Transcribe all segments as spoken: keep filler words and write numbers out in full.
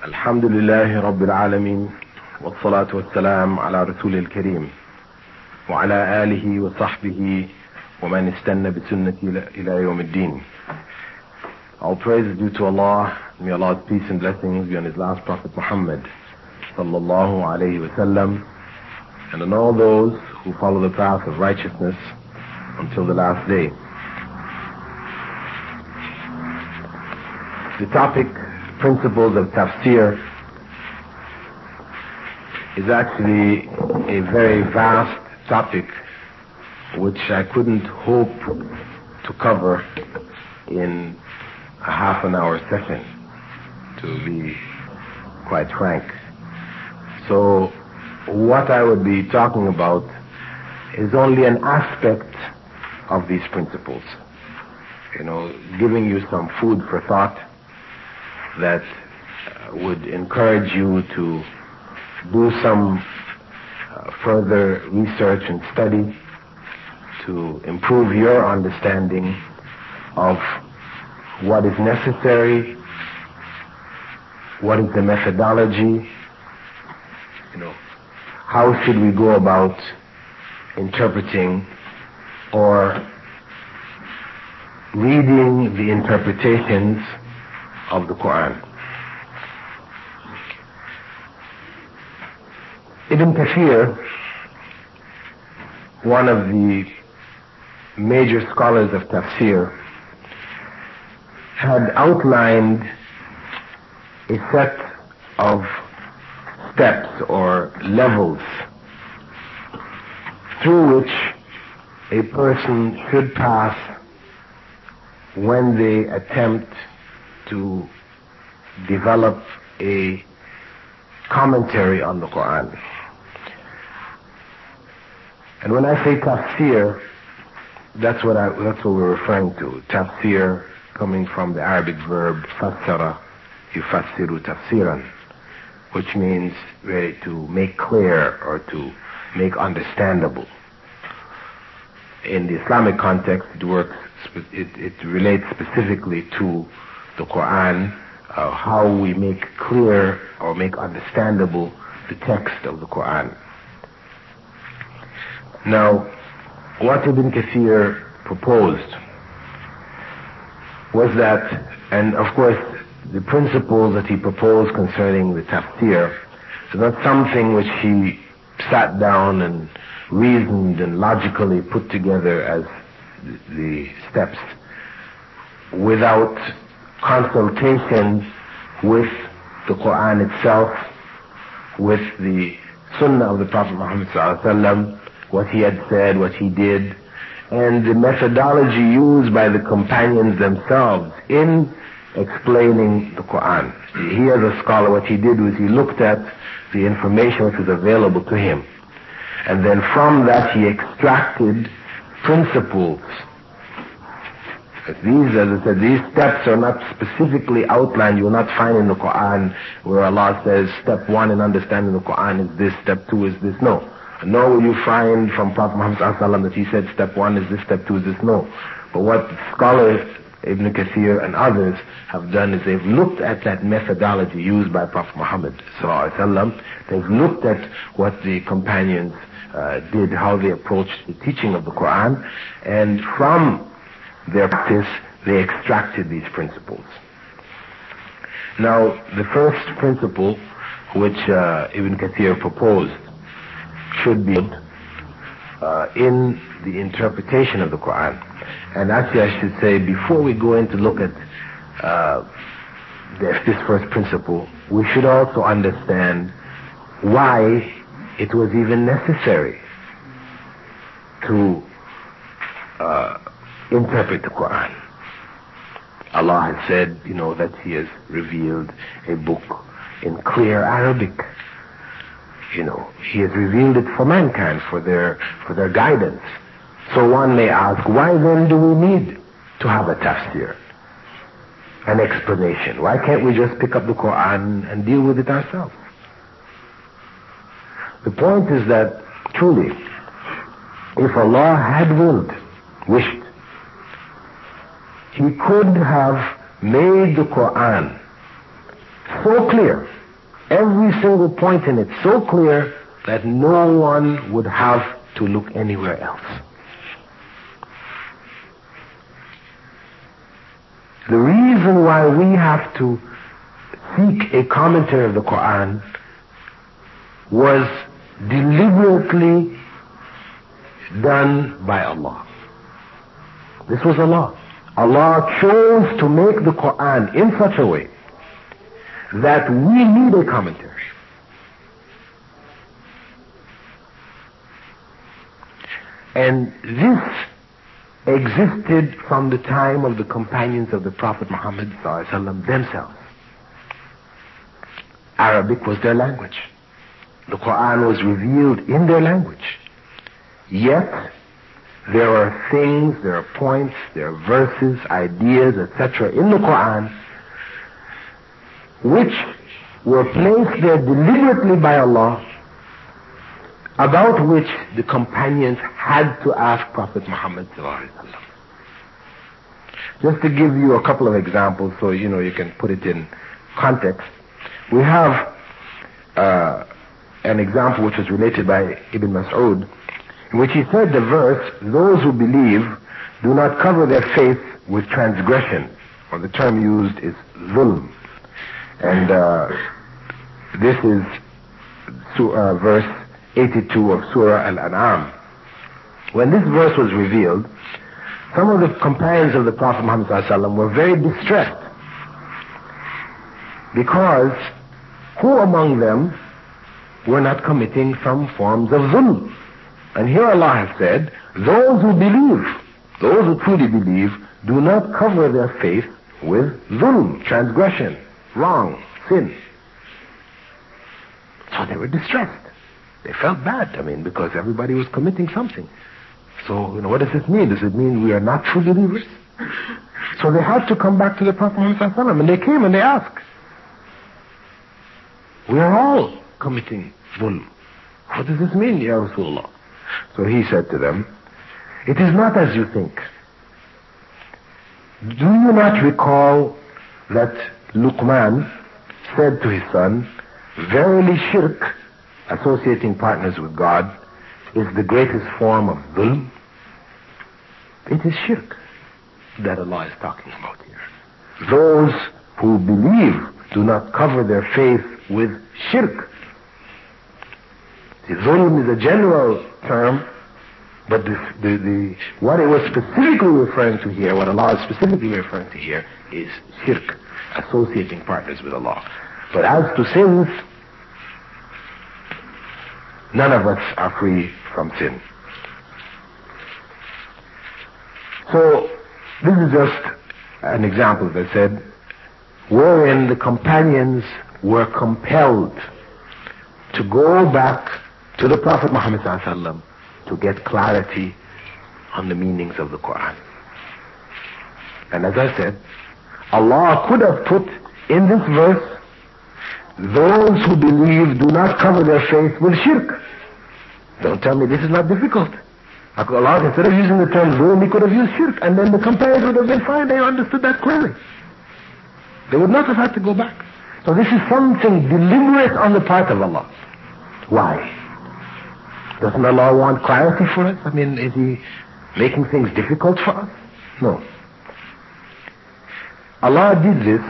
الحمد لله رب العالمين والصلاة والسلام على رسول الكريم وعلى آله وصحبه ومن استنى بسنة إلى يوم الدين. All praise is due to Allah. May Allah's peace and blessings be on His last Prophet Muhammad sallallahu alayhi wa sallam, and on all those who follow the path of righteousness until the last day. The topic, principles of tafsir, is actually a very vast topic which I couldn't hope to cover in a half an hour session, to be quite frank. So what I would be talking about is only an aspect of these principles. You know, giving you some food for thought that would encourage you to do some uh, further research and study to improve your understanding of what is necessary, what is the methodology, you know, how should we go about interpreting or reading the interpretations of the Quran. Ibn Kathir, one of the major scholars of tafsir, had outlined a set of steps or levels through which a person should pass when they attempt to develop a commentary on the Quran. And when I say tafsir, that's what I, that's what we're referring to. Tafsir coming from the Arabic verb fassara, yufassiru tafsiran, which means really to make clear or to make understandable. In the Islamic context, it works, it, it relates specifically to the Quran, uh, how we make clear or make understandable the text of the Quran. Now, what Ibn Kathir proposed was that, and of course, the principles that he proposed concerning the tafsir is not something which he sat down and reasoned and logically put together as the steps without consultation with the Quran itself, with the Sunnah of the Prophet Muhammad sallallahu alaihi wasallam, what he had said, what he did, and the methodology used by the companions themselves in explaining the Quran. He, as a scholar, what he did was he looked at the information which was available to him, and then from that he extracted principles. These, as I said, these steps are not specifically outlined. You will not find in the Quran where Allah says step one in understanding the Quran is this, step two is this. No. Nor will you find from Prophet Muhammad sallallahu alaihi wasallam that he said step one is this, step two is this. No. But what scholars, Ibn Kathir and others, have done is they've looked at that methodology used by Prophet Muhammad sallallahu alaihi wasallam. They've looked at what the companions uh, did, how they approached the teaching of the Quran, and from their practice they extracted these principles. Now, the first principle which uh, Ibn Kathir proposed should be uh, in the interpretation of the Quran. And actually I should say, before we go in to look at uh, this, this first principle, we should also understand why it was even necessary to uh, interpret the Quran. Allah has said, you know, that He has revealed a book in clear Arabic. You know, He has revealed it for mankind, for their for their guidance. So one may ask, why then do we need to have a tafsir, an explanation? Why can't we just pick up the Quran and deal with it ourselves? The point is that, truly, if Allah had willed, wished, He could have made the Quran so clear, every single point in it so clear that no one would have to look anywhere else. The reason why we have to seek a commentary of the Quran was deliberately done by Allah. This was Allah. Allah chose to make the Quran in such a way that we need a commentary. And this existed from the time of the companions of the Prophet Muhammad ﷺ themselves. Arabic was their language. The Quran was revealed in their language. Yet, there are things, there are points, there are verses, ideas, et cetera in the Quran which were placed there deliberately by Allah, about which the companions had to ask Prophet Muhammad ﷺ. Just to give you a couple of examples so you know you can put it in context. We have uh, an example which was related by Ibn Mas'ud, in which he said the verse, those who believe do not cover their faith with transgression, or the term used is zulm. And uh, this is uh, verse eighty-two of Surah Al-An'am. When this verse was revealed, some of the companions of the Prophet Muhammad ﷺ were very distressed, because who among them were not committing some forms of zulm? And here Allah has said, those who believe, those who truly believe, do not cover their faith with zulm, transgression, wrong, sin. So they were distressed. They felt bad, I mean, because everybody was committing something. So, you know, what does this mean? Does it mean we are not true believers? So they had to come back to the Prophet Muhammad ﷺ, and they came and they asked, we are all committing zulm. What does this mean, Ya Rasulullah? So he said to them, it is not as you think. Do you not recall that Luqman said to his son, verily shirk, associating partners with God, is the greatest form of zulm? It is shirk that Allah is talking about here. Those who believe do not cover their faith with shirk. The zulm is a general term, but the, the, the, what it was specifically referring to here, what Allah is specifically referring to here, is shirk, associating partners with Allah. But as to sins, none of us are free from sin. So, this is just an example, as I said, wherein the companions were compelled to go back to the Prophet Muhammad ﷺ to get clarity on the meanings of the Quran. And as I said, Allah could have put in this verse, those who believe do not cover their faith with shirk. Don't tell me this is not difficult. Allah, instead of using the term zulm, he could have used shirk, and then the companions would have been fine. They understood that clearly. They would not have had to go back. So this is something deliberate on the part of Allah. Why? Doesn't Allah want clarity for us? I mean, is he making things difficult for us? No. Allah did this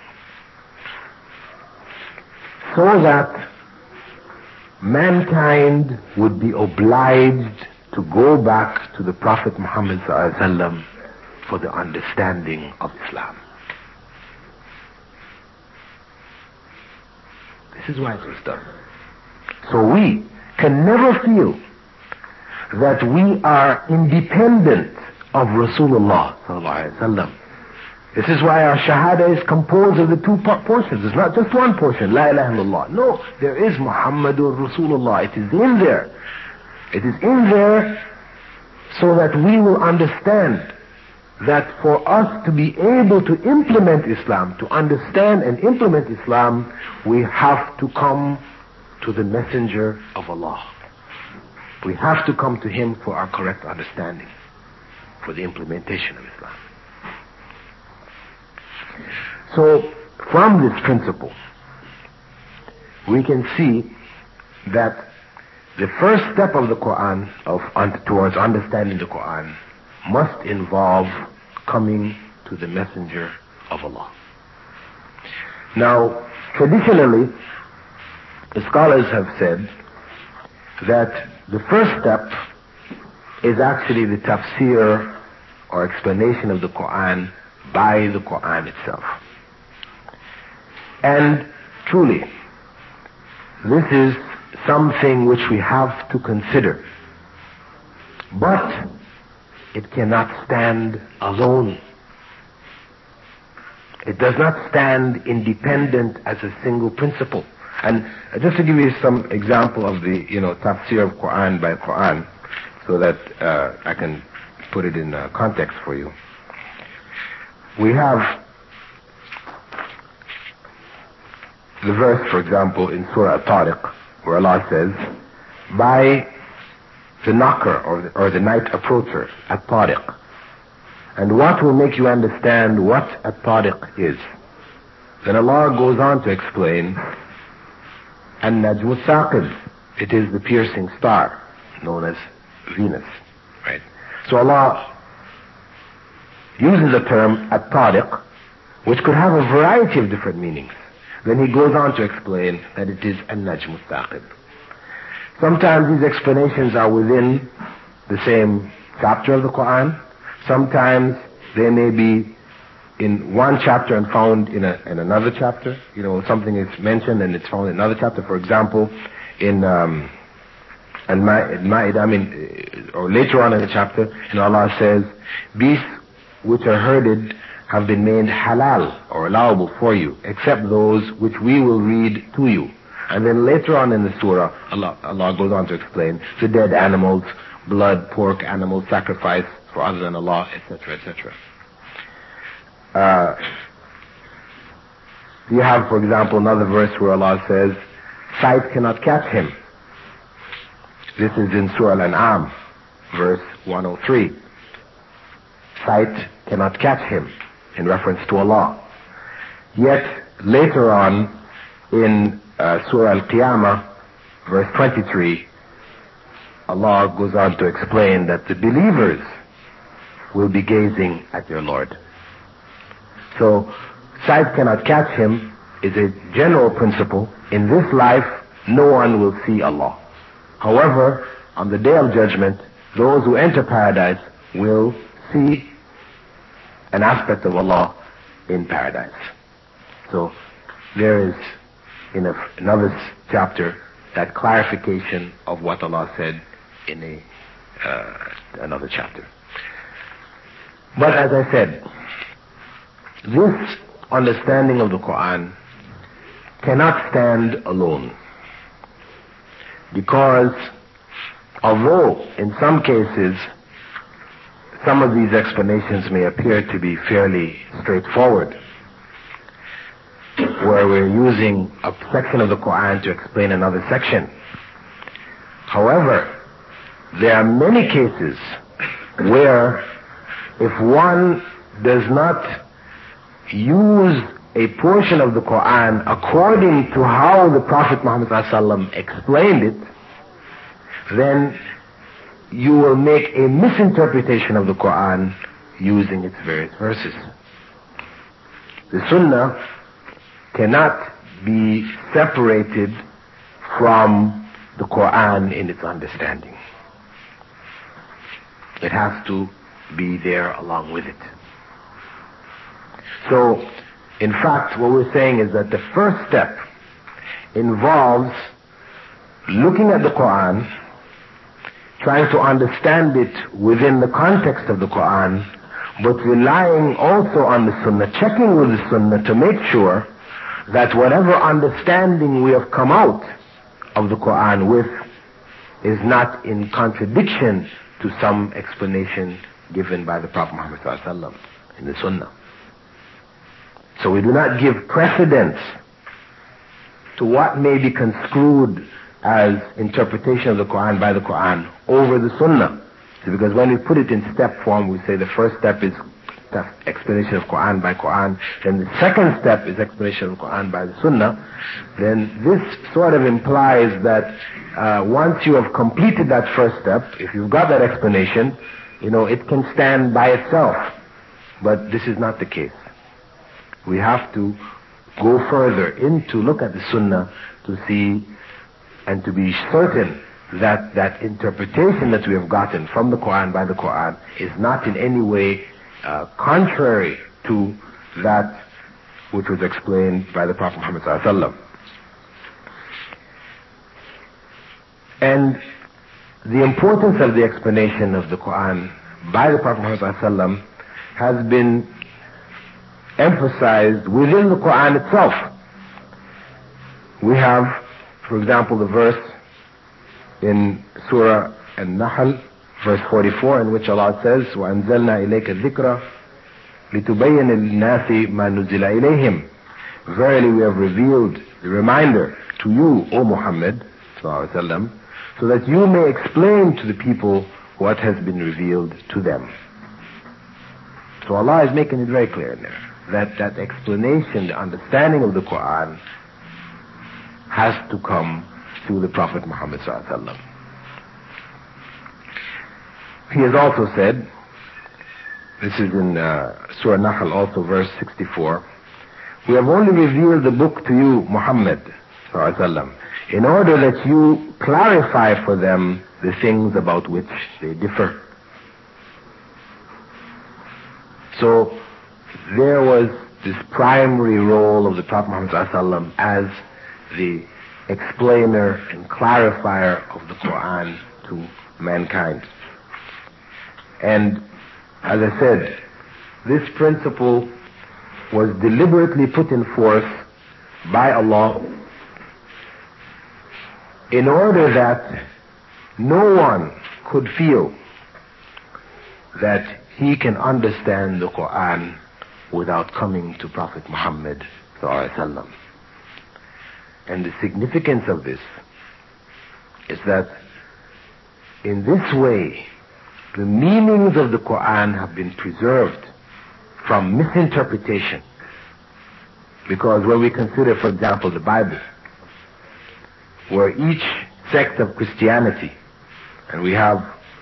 so that mankind would be obliged to go back to the Prophet Muhammad ﷺ for the understanding of Islam. This is why it was done. So we can never feel that we are independent of Rasulullah sallallahu alaihi wasallam. This is why our shahada is composed of the two portions. It's not just one portion, La ilaha illallah. No, there is Muhammadur Rasulullah. It is in there. It is in there so that we will understand that for us to be able to implement Islam, to understand and implement Islam, we have to come to the messenger of Allah. We have to come to him for our correct understanding, for the implementation of Islam. So, from this principle, we can see that the first step of the Quran, of, un, towards understanding the Quran, must involve coming to the messenger of Allah. Now, traditionally, the scholars have said that the first step is actually the tafsir or explanation of the Quran by the Quran itself. And truly, this is something which we have to consider. But it cannot stand alone. It does not stand independent as a single principle. And just to give you some example of the, you know, tafsir of Quran by Quran, so that uh, I can put it in uh, context for you. We have the verse, for example, in Surah At-Tariq, where Allah says, by the knocker or the, or the night approacher, At-Tariq. And what will make you understand what At-Tariq is? Then Allah goes on to explain, An-Najmu Saqib. It is the piercing star, known as Venus. Right? So Allah uses the term At-Tariq, which could have a variety of different meanings. Then he goes on to explain that it is An-Najmu Saqib. Sometimes these explanations are within the same chapter of the Quran. Sometimes they may be in one chapter and found in, a, in another chapter. You know, something is mentioned and it's found in another chapter. For example, in um, Al-Ma'idah, I mean, or later on in the chapter, you know, Allah says, beasts which are herded have been made halal or allowable for you, except those which we will read to you. And then later on in the surah, Allah, Allah goes on to explain the dead animals, blood, pork, animals, sacrifice for other than Allah, et cetera, et cetera. Uh, you have, for example, another verse where Allah says, sight cannot catch him. This is in Surah Al-An'am, verse one oh three. Sight cannot catch him, in reference to Allah. Yet, later on, in uh, Surah Al-Qiyamah, verse twenty-three, Allah goes on to explain that the believers will be gazing at their Lord. So, sight cannot catch him is a general principle. In this life, no one will see Allah. However, on the Day of Judgment, those who enter paradise will see an aspect of Allah in paradise. So, there is in a, another chapter that clarification of what Allah said in a uh, another chapter. But as I said, this understanding of the Quran cannot stand alone, because although in some cases some of these explanations may appear to be fairly straightforward, where we're using a section of the Quran to explain another section. However, there are many cases where if one does not use a portion of the Quran according to how the Prophet Muhammad ﷺ explained it, then you will make a misinterpretation of the Quran using its various verses. The Sunnah cannot be separated from the Quran in its understanding. It has to be there along with it. So, in fact, what we're saying is that the first step involves looking at the Quran, trying to understand it within the context of the Quran, but relying also on the Sunnah, checking with the Sunnah to make sure that whatever understanding we have come out of the Quran with is not in contradiction to some explanation given by the Prophet Muhammad ﷺ in the Sunnah. So we do not give precedence to what may be construed as interpretation of the Quran by the Quran over the Sunnah. So because when we put it in step form, we say the first step is that's explanation of Quran by Quran, then the second step is explanation of Quran by the Sunnah, then this sort of implies that uh, once you have completed that first step, if you've got that explanation, you know, it can stand by itself. But this is not the case. We have to go further in to look at the Sunnah to see and to be certain that that interpretation that we have gotten from the Quran by the Quran is not in any way uh, contrary to that which was explained by the Prophet Muhammad sallallahu alaihi wasallam. And the importance of the explanation of the Quran by the Prophet Muhammad sallallahu alaihi wasallam has been emphasized within the Quran itself. We have, for example, the verse in Surah An-Nahl, verse forty-four, in which Allah says, وَأَنزَلْنَا إِلَيْكَ الذِّكْرَ لِتُبَيِّنَ لِلنَّاسِ مَا نُزِّلَ إِلَيْهِمْ. Verily we have revealed the reminder to you, O Muhammad sallallahu alaihi wasallam, so that you may explain to the people what has been revealed to them. So Allah is making it very clear in there that that explanation, the understanding of the Quran has to come through the Prophet Muhammad sallallahu alaihi wasallam. He has also said, this is in uh, Surah Nahl also, verse sixty-four, we have only revealed the book to you, Muhammad sallallahu alaihi wasallam, in order that you clarify for them the things about which they differ. So there was this primary role of the Prophet Muhammad sallallahu alaihi wasallam as the explainer and clarifier of the Quran to mankind. And as I said, this principle was deliberately put in force by Allah in order that no one could feel that he can understand the Quran without coming to Prophet Muhammad sallallahu alaihi wasallam. And the significance of this is that in this way, the meanings of the Quran have been preserved from misinterpretation. Because when we consider, for example, the Bible, where each sect of Christianity, and we have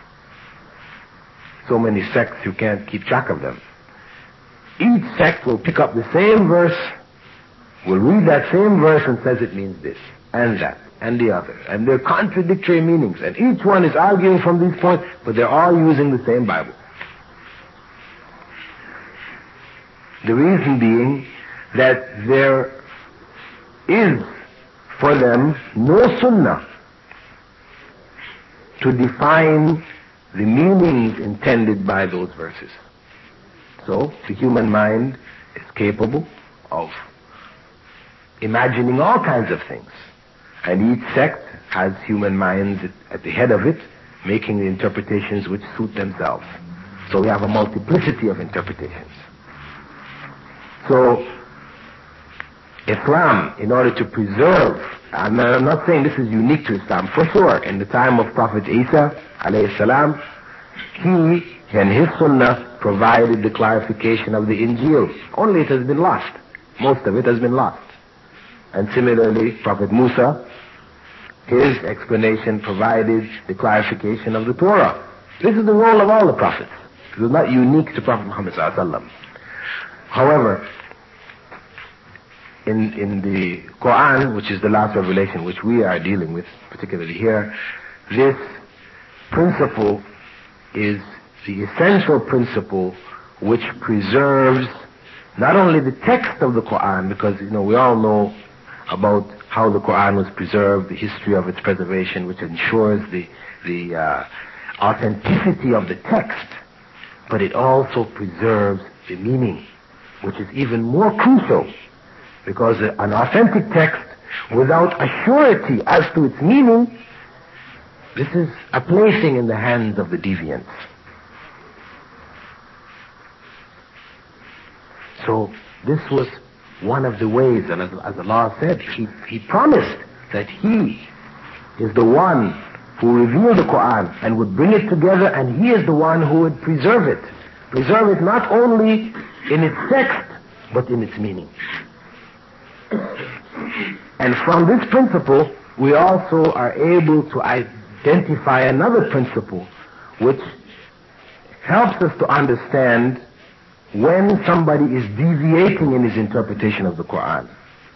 so many sects you can't keep track of them, each sect will pick up the same verse, will read that same verse and says it means this, and that, and the other. And they're contradictory meanings. And each one is arguing from these points, but they're all using the same Bible. The reason being that there is for them no sunnah to define the meanings intended by those verses. So the human mind is capable of imagining all kinds of things. And each sect has human minds at the head of it, making the interpretations which suit themselves. So we have a multiplicity of interpretations. So Islam, in order to preserve, and I'm not saying this is unique to Islam, for sure, in the time of Prophet Isa, alayhi salam, he and his sunnah provided the clarification of the Injil. Only it has been lost. Most of it has been lost. And similarly, Prophet Musa, his explanation provided the clarification of the Torah. This is the role of all the prophets. It was not unique to Prophet Muhammad sallallahu alaihi wasallam. However, in, in the Quran, which is the last revelation which we are dealing with, particularly here, this principle is the essential principle which preserves not only the text of the Quran, because, you know, we all know about how the Quran was preserved, the history of its preservation, which ensures the, the uh, authenticity of the text, but it also preserves the meaning, which is even more crucial, because an authentic text without a surety as to its meaning, this is a placing in the hands of the deviants. So this was one of the ways, and as, as Allah said, he, he promised that He is the one who revealed the Quran and would bring it together, and He is the one who would preserve it. preserve it not only in its text, but in its meaning. And from this principle, we also are able to identify another principle which helps us to understand when somebody is deviating in his interpretation of the Quran.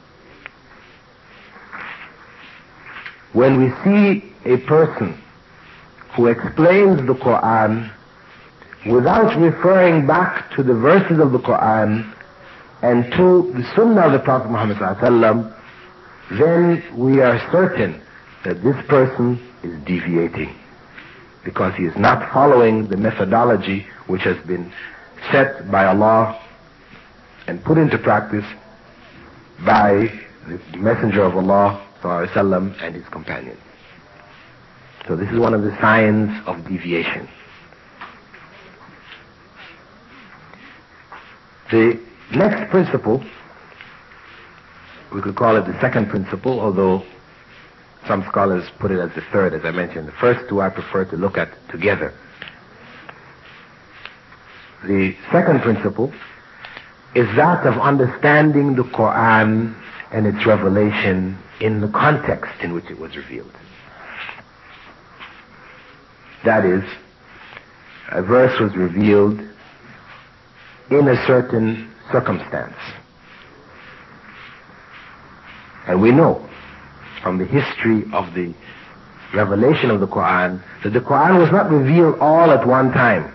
When we see a person who explains the Quran without referring back to the verses of the Quran and to the Sunnah of the Prophet Muhammad sallallahu alaihi wasallam, then we are certain that this person is deviating, because he is not following the methodology which has been set by Allah and put into practice by the Messenger of Allah sallallahu alaihi wasallam and his companions. So this is one of the signs of deviation. The next principle, we could call it the second principle, although some scholars put it as the third, as I mentioned. The first two I prefer to look at together. The second principle is that of understanding the Quran and its revelation in the context in which it was revealed. That is, a verse was revealed in a certain circumstance. And we know from the history of the revelation of the Quran that the Quran was not revealed all at one time.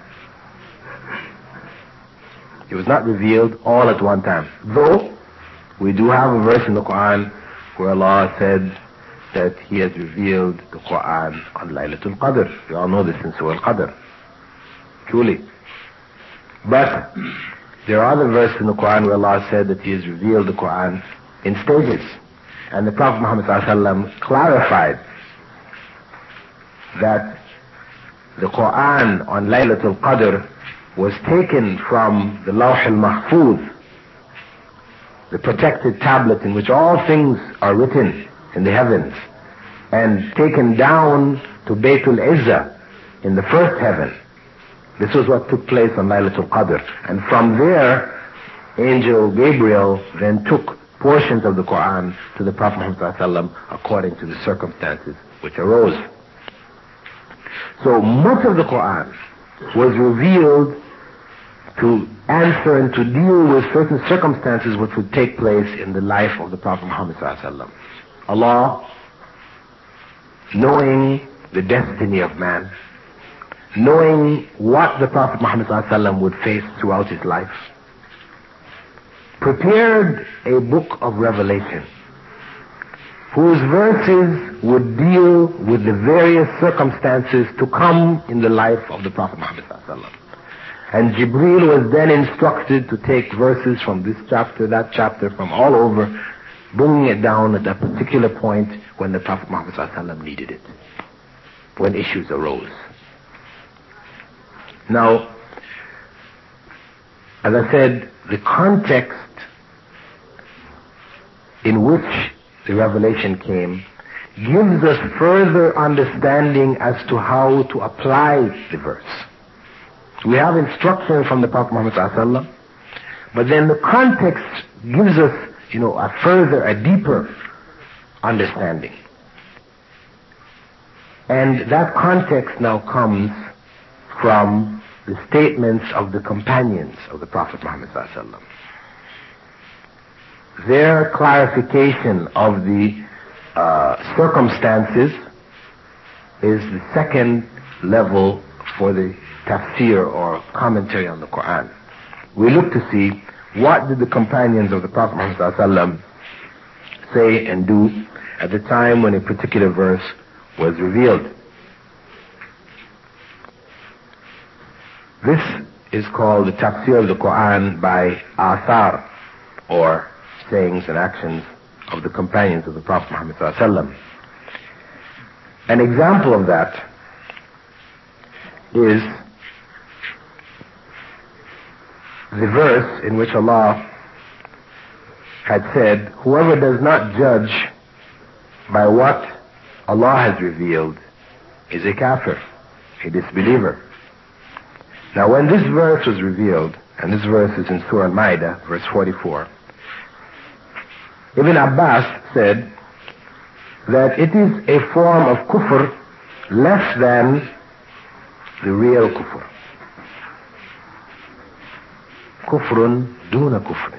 It was not revealed all at one time. Though we do have a verse in the Quran where Allah said that He has revealed the Quran on Laylatul Qadr. We all know this in Surah Al-Qadr. Truly. But there are other verses in the Quran where Allah said that He has revealed the Quran in stages. And the Prophet Muhammad sallallahu alaihi wasallam clarified that the Quran on Laylatul Qadr was taken from the Lawh al-Mahfuz, the protected tablet in which all things are written in the heavens, and taken down to Baytul Izzah in the first heaven. This was what took place on Laylatul Qadr. And from there, Angel Gabriel then took portions of the Quran to the Prophet Muhammad sallallahu alaihi wasallam according to the circumstances which arose. So much of the Quran was revealed to answer and to deal with certain circumstances which would take place in the life of the Prophet Muhammad sallallahu alaihi wasallam. Allah, knowing the destiny of man, knowing what the Prophet Muhammad sallallahu alaihi wasallam would face throughout his life, prepared a book of revelation whose verses would deal with the various circumstances to come in the life of the Prophet Muhammad sallallahu alaihi wasallam. And Jibreel was then instructed to take verses from this chapter, that chapter, from all over, bringing it down at a particular point when the Prophet Muhammad sallallahu alaihi wasallam needed it, when issues arose. Now, as I said, the context in which the revelation came gives us further understanding as to how to apply the verse. We have instruction from the Prophet Muhammad sallallahu alaihi wasallam, but then the context gives us, you know, a further, a deeper understanding. And that context now comes from the statements of the companions of the Prophet Muhammad sallallahu alaihi wasallam. Their clarification of the uh, circumstances is the second level for the tafsir or commentary on the Quran. We look to see what did the companions of the Prophet Muhammad sallallahu alaihi wasallam say and do at the time when a particular verse was revealed. This is called the tafsir of the Quran by athar, or sayings and actions of the companions of the Prophet Muhammad sallallahu alaihi wasallam. An example of that is the verse in which Allah had said, whoever does not judge by what Allah has revealed is a kafir, a disbeliever. Now when this verse was revealed, and this verse is in Surah Al-Ma'idah, verse forty-four, Ibn Abbas said that it is a form of kufr less than the real kufr. Kufrun duna kufrin.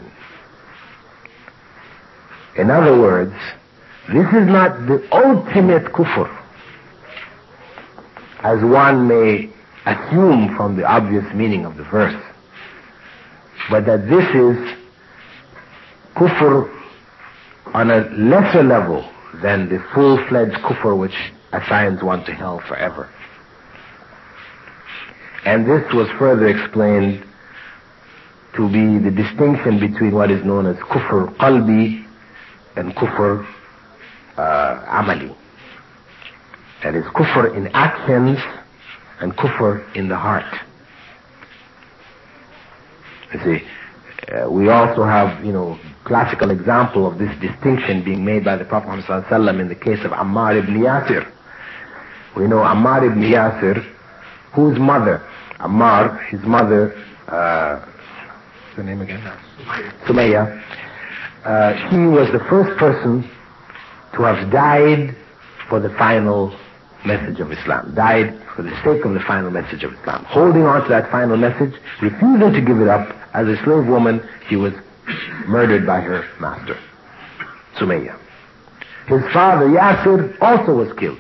In other words, this is not the ultimate kufr, as one may assume from the obvious meaning of the verse, but that this is kufr on a lesser level than the full-fledged kufr which assigns one to hell forever. And this was further explained to be the distinction between what is known as kufr qalbi and kufr uh, amali. That is kufr in actions and kufr in the heart. You see, uh, we also have, you know, classical example of this distinction being made by the Prophet Muhammad sallallahu alaihi wasallam in the case of Ammar ibn Yasir. We know Ammar ibn Yasir, whose mother, Ammar, his mother, uh, what's her name again? Sumayya. Uh, she was the first person to have died for the final message of Islam, died for the sake of the final message of Islam, holding on to that final message, refusing to give it up. As a slave woman, she was murdered by her master, Sumayya. His father, Yasir, also was killed.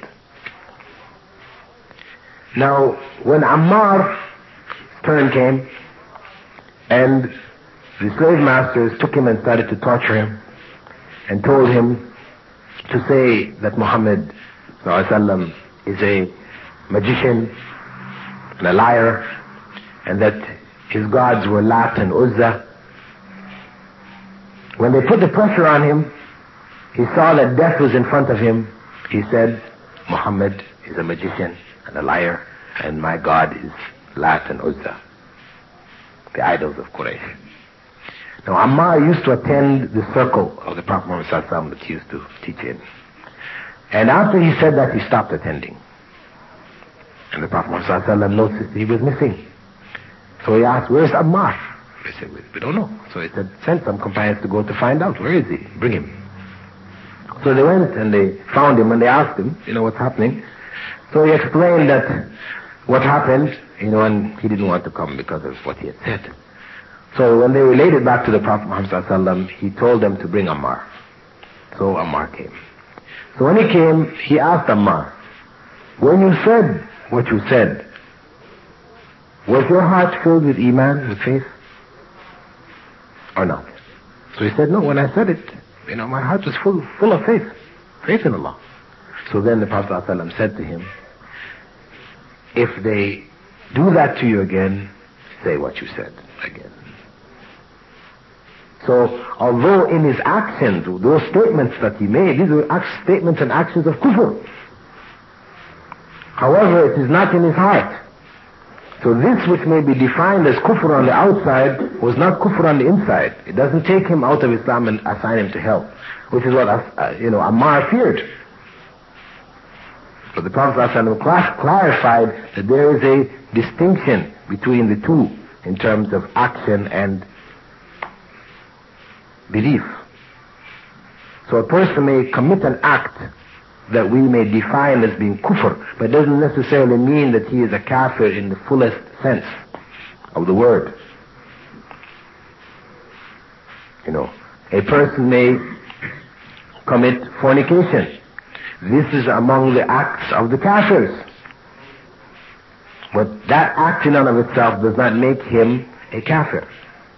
Now, when Ammar's turn came, and the slave masters took him and started to torture him, and told him to say that Muhammad sallallahu alaihi wasallam is a magician and a liar, and that his gods were Lat and Uzza. When they put the pressure on him, he saw that death was in front of him. He said, Muhammad is a magician and a liar, and my God is Lat and Uzza, the idols of Quraysh. Now Ammar used to attend the circle of the Prophet Muhammad sallallahu alaihi wasallam that he used to teach in. And after he said that, he stopped attending. And the Prophet Muhammad sallallahu alaihi wasallam noticed that he was missing. So he asked, where's Ammar? They said, we, we don't know. So he said, send some companions to go to find out. Where is he? Bring him. So they went and they found him and they asked him, you know, what's happening? So he explained that what happened, you know, and he didn't want to come because of what he had said. So when they related back to the Prophet Muhammad sallallahu alaihi wasallam, he told them to bring Ammar. So Ammar came. So when he came, he asked Ammar, when you said what you said, was your heart filled with iman, with faith, or not? So he said, no, when I said it, you know, my heart was full, full of faith, faith in Allah. So then the Prophet ﷺ said to him, if they do that to you again, say what you said again. So, although in his actions, those statements that he made, these were statements and actions of kufr. However, it is not in his heart. So this which may be defined as kufr on the outside was not kufr on the inside. It doesn't take him out of Islam and assign him to hell, which is what, uh, you know, Ammar feared. But the Prophet ﷺ clarified that there is a distinction between the two in terms of action and belief. So a person may commit an act that we may define as being kufr, but it doesn't necessarily mean that he is a kafir in the fullest sense of the word. You know, a person may commit fornication. This is among the acts of the kafirs. But that act in and of itself does not make him a kafir.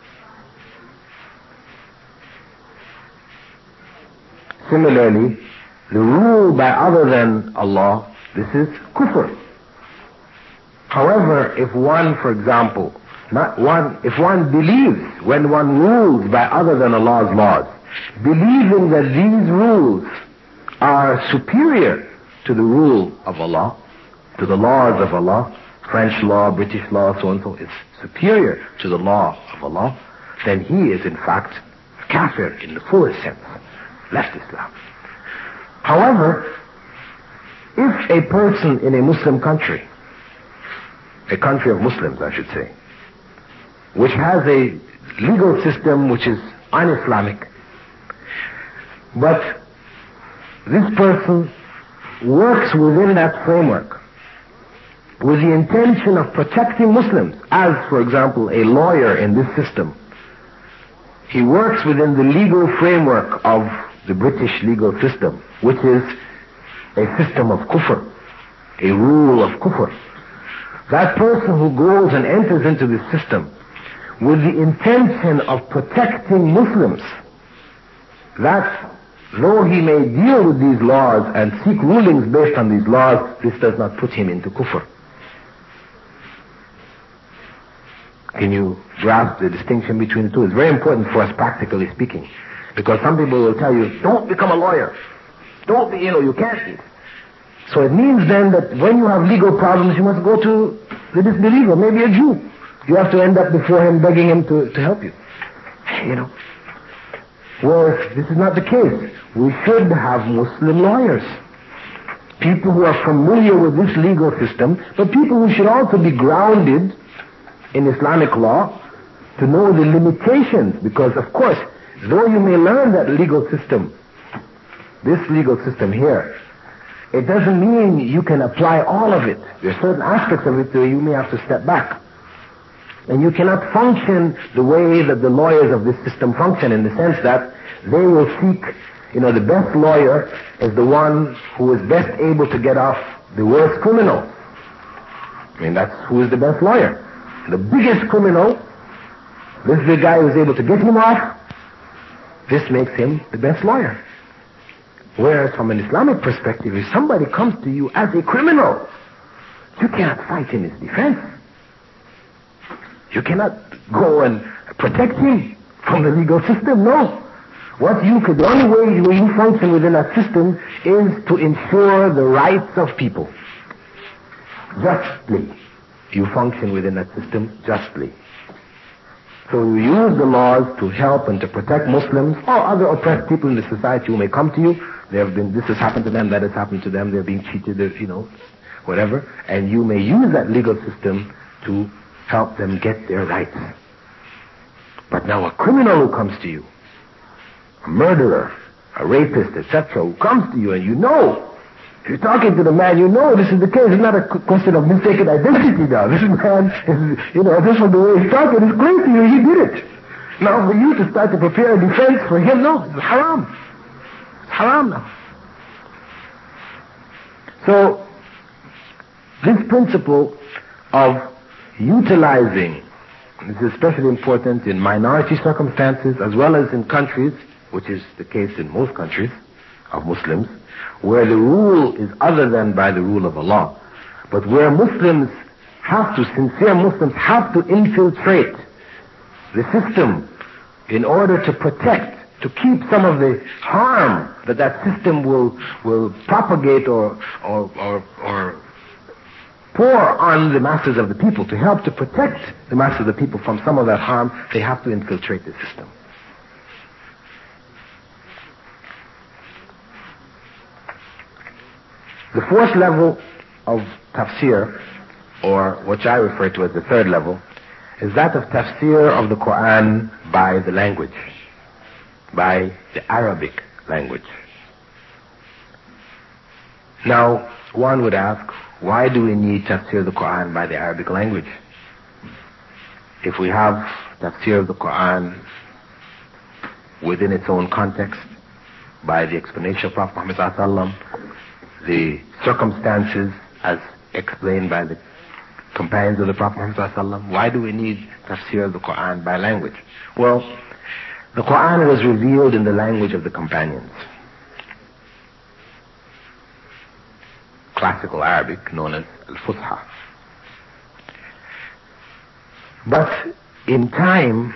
Similarly, the rule by other than Allah, this is kufr. However, if one, for example, not one, if one believes when one rules by other than Allah's laws, believing that these rules are superior to the rule of Allah, to the laws of Allah, French law, British law, so and so, is superior to the law of Allah, then he is in fact a kafir in the fullest sense, left Islam. However, if a person in a Muslim country a country of Muslims, I should say, which has a legal system which is un-Islamic, but this person works within that framework with the intention of protecting Muslims, as, for example, a lawyer in this system. He works within the legal framework of the British legal system, which is a system of kufr, a rule of kufr. That person who goes and enters into this system with the intention of protecting Muslims, that though he may deal with these laws and seek rulings based on these laws, this does not put him into kufr. Can you grasp the distinction between the two? It's very important for us, practically speaking, because some people will tell you, don't become a lawyer. Don't be, you know, you can't. So it means then that when you have legal problems, you must go to the disbeliever, maybe a Jew. You have to end up before him begging him to, to help you. You know. Well, this is not the case. We should have Muslim lawyers. People who are familiar with this legal system, but people who should also be grounded in Islamic law to know the limitations, because of course, though you may learn that legal system, this legal system here, it doesn't mean you can apply all of it. There are certain aspects of it where you may have to step back. And you cannot function the way that the lawyers of this system function, in the sense that they will seek, you know, the best lawyer is the one who is best able to get off the worst criminal. I mean, that's who is the best lawyer. The biggest criminal, this is the guy who is able to get him off. This makes him the best lawyer. Whereas from an Islamic perspective, if somebody comes to you as a criminal, you cannot fight in his defense. You cannot go and protect him from the legal system, no. What you could, the only way where you function within that system is to ensure the rights of people. Justly. You function within that system justly. So you use the laws to help and to protect Muslims or other oppressed people in the society who may come to you. They have been, this has happened to them, that has happened to them, they're being cheated, you know, whatever. And you may use that legal system to help them get their rights. But now a criminal who comes to you, a murderer, a rapist, et cetera, who comes to you and you know, if you're talking to the man, you know this is the case. It's not a question of mistaken identity now. This man is, you know, this is the way he's talking. It's clear to you, he did it. Now for you to start to prepare a defense for him, no, it's haram. It's haram now. So, this principle of utilizing, this is especially important in minority circumstances as well as in countries, which is the case in most countries of Muslims, where the rule is other than by the rule of Allah, but where Muslims have to, sincere Muslims have to infiltrate the system in order to protect, to keep some of the harm that that system will will propagate or or or, or pour on the masses of the people. To help to protect the masses of the people from some of that harm, they have to infiltrate the system. The fourth level of tafsir, or which I refer to as the third level, is that of tafsir of the Quran by the language, by the Arabic language. Now, one would ask, why do we need tafsir of the Quran by the Arabic language? If we have tafsir of the Quran within its own context, by the explanation of Prophet Muhammad sallallahu alaihi wasallam, the circumstances as explained by the companions of the Prophet Muhammad sallallahu alaihi wasallam, why do we need tafsir of the Quran by language? Well, the Quran was revealed in the language of the companions. Classical Arabic, known as Al-Fusha. But in time,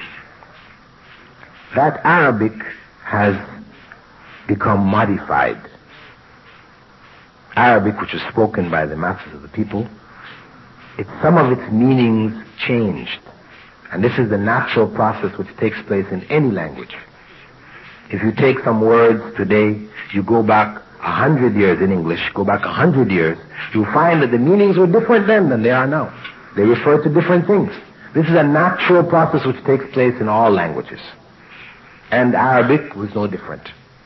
that Arabic has become modified. Arabic, which is spoken by the masses of the people, it, some of its meanings changed. And this is the natural process which takes place in any language. If you take some words today, you go back a hundred years in English, go back a hundred years, you'll find that the meanings were different then than they are now. They refer to different things. This is a natural process which takes place in all languages. And Arabic was no different.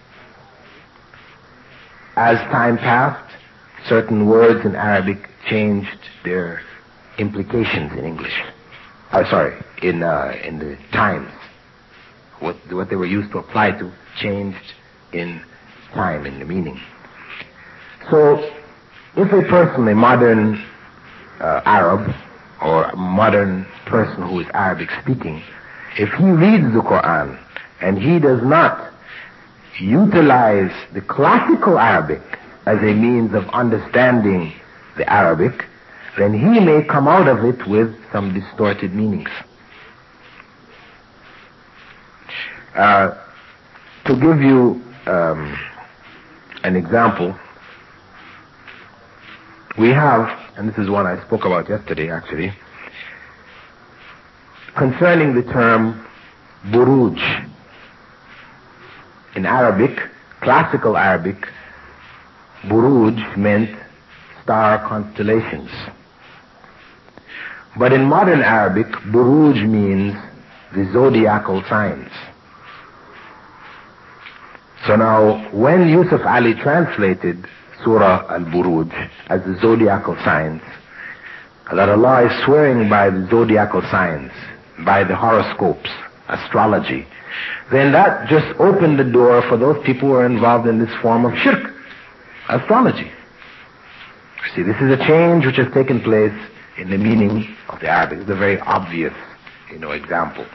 As time passed, certain words in Arabic changed their implications in English. Oh, sorry, in uh, in the times. What what they were used to apply to changed in time, in the meaning. So, if a person, a modern uh, Arab, or a modern person who is Arabic speaking, if he reads the Quran and he does not utilize the classical Arabic as a means of understanding the Arabic, then he may come out of it with some distorted meanings. Uh, to give you um, an example, we have, and this is one I spoke about yesterday actually, concerning the term buruj. In Arabic, classical Arabic, buruj meant star constellations. But in modern Arabic, buruj means the zodiacal signs. So now, when Yusuf Ali translated Surah Al-Buruj as the zodiacal signs, that Allah is swearing by the zodiacal signs, by the horoscopes, astrology, then that just opened the door for those people who are involved in this form of shirk, astrology. See, this is a change which has taken place in the meaning of the Arabic. It's a very obvious, you know, example.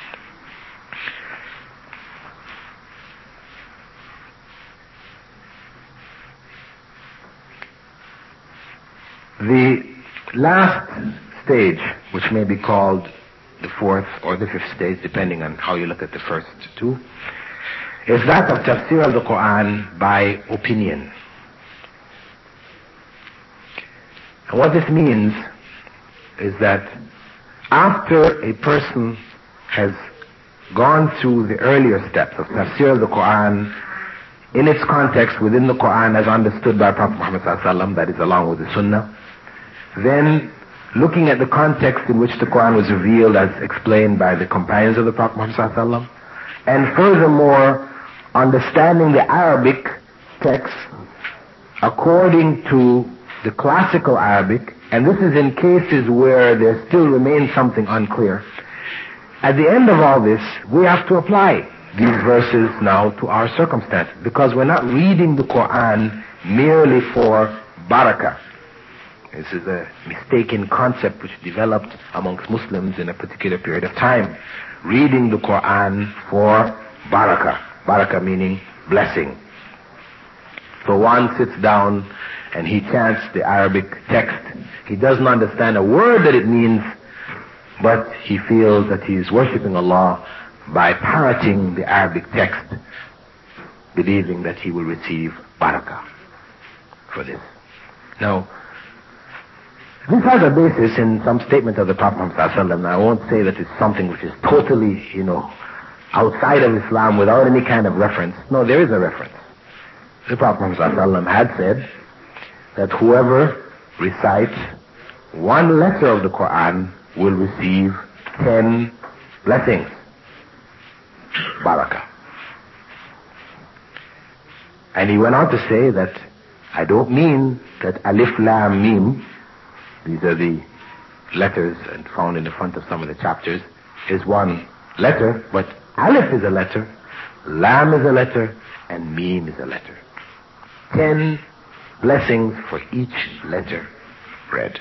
The last stage, which may be called the fourth or the fifth stage, depending on how you look at the first two, is that of tafsir of the Quran by opinion. And what this means is that after a person has gone through the earlier steps of tafsir of the Quran in its context within the Quran as understood by Prophet Muhammad sallallahu alaihi wasallam, that is along with the Sunnah, then looking at the context in which the Quran was revealed as explained by the companions of the Prophet Muhammad sallallahu alaihi wasallam, and furthermore understanding the Arabic text according to the classical Arabic, and this is in cases where there still remains something unclear. At the end of all this, we have to apply these verses now to our circumstances, because we're not reading the Quran merely for barakah. This is a mistaken concept which developed amongst Muslims in a particular period of time. Reading the Quran for barakah. Barakah meaning blessing. So one sits down and he chants the Arabic text. He doesn't understand a word that it means, but he feels that he is worshipping Allah by parroting the Arabic text, believing that he will receive barakah for this. Now, this has a basis in some statement of the Prophet Muhammad sallallahu alaihi wasallam. I won't say that it's something which is totally, you know, outside of Islam without any kind of reference. No, there is a reference. The Prophet Muhammad sallallahu alaihi wasallam had said that whoever recites one letter of the Quran will receive ten blessings. Barakah. And he went on to say that I don't mean that Alif Lam Mim, these are the letters and found in the front of some of the chapters, is one letter, but Alif is a letter, Lam is a letter, and Mim is a letter. Ten blessings for each letter read.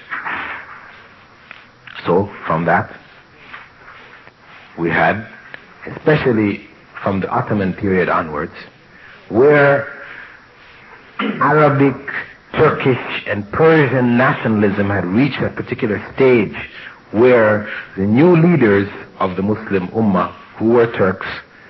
So, from that, we had, especially from the Ottoman period onwards, where Arabic, Turkish, and Persian nationalism had reached a particular stage where the new leaders of the Muslim Ummah, who were Turks,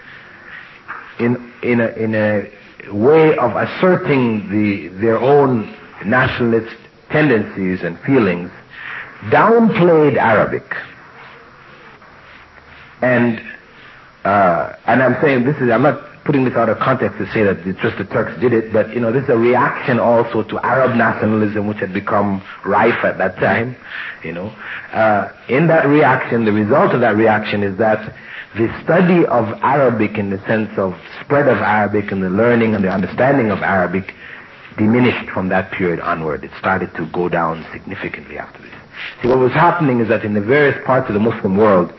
in in a, in a way of asserting the their own nationalist tendencies and feelings, downplayed Arabic. And uh, and I'm saying this is, I'm not putting this out of context to say that it's just the Turks did it, but, you know, this is a reaction also to Arab nationalism, which had become rife at that time, you know. Uh, in that reaction, the result of that reaction is that the study of Arabic in the sense of spread of Arabic and the learning and the understanding of Arabic diminished from that period onward. It started to go down significantly after this. See, what was happening is that in the various parts of the Muslim world,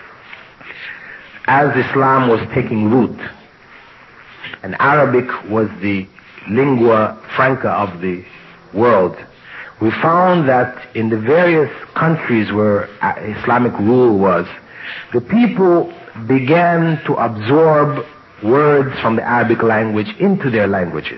as Islam was taking root, and Arabic was the lingua franca of the world, we found that in the various countries where Islamic rule was, the people began to absorb words from the Arabic language into their languages.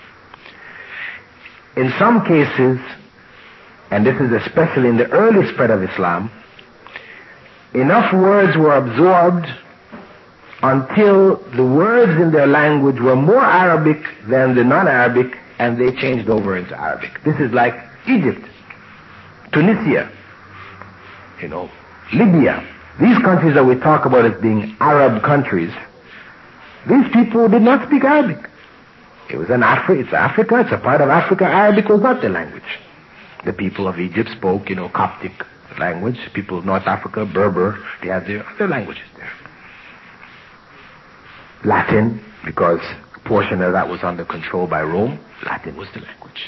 In some cases, and this is especially in the early spread of Islam, enough words were absorbed until the words in their language were more Arabic than the non-Arabic, and they changed over into Arabic. This is like Egypt, Tunisia, you know, Libya. These countries that we talk about as being Arab countries, these people did not speak Arabic. It was an Afri- it's Africa, it's a part of Africa. Arabic was not their language. The people of Egypt spoke, you know, Coptic language. People of North Africa, Berber, they had their other languages there. Latin, because a portion of that was under control by Rome, Latin was the language.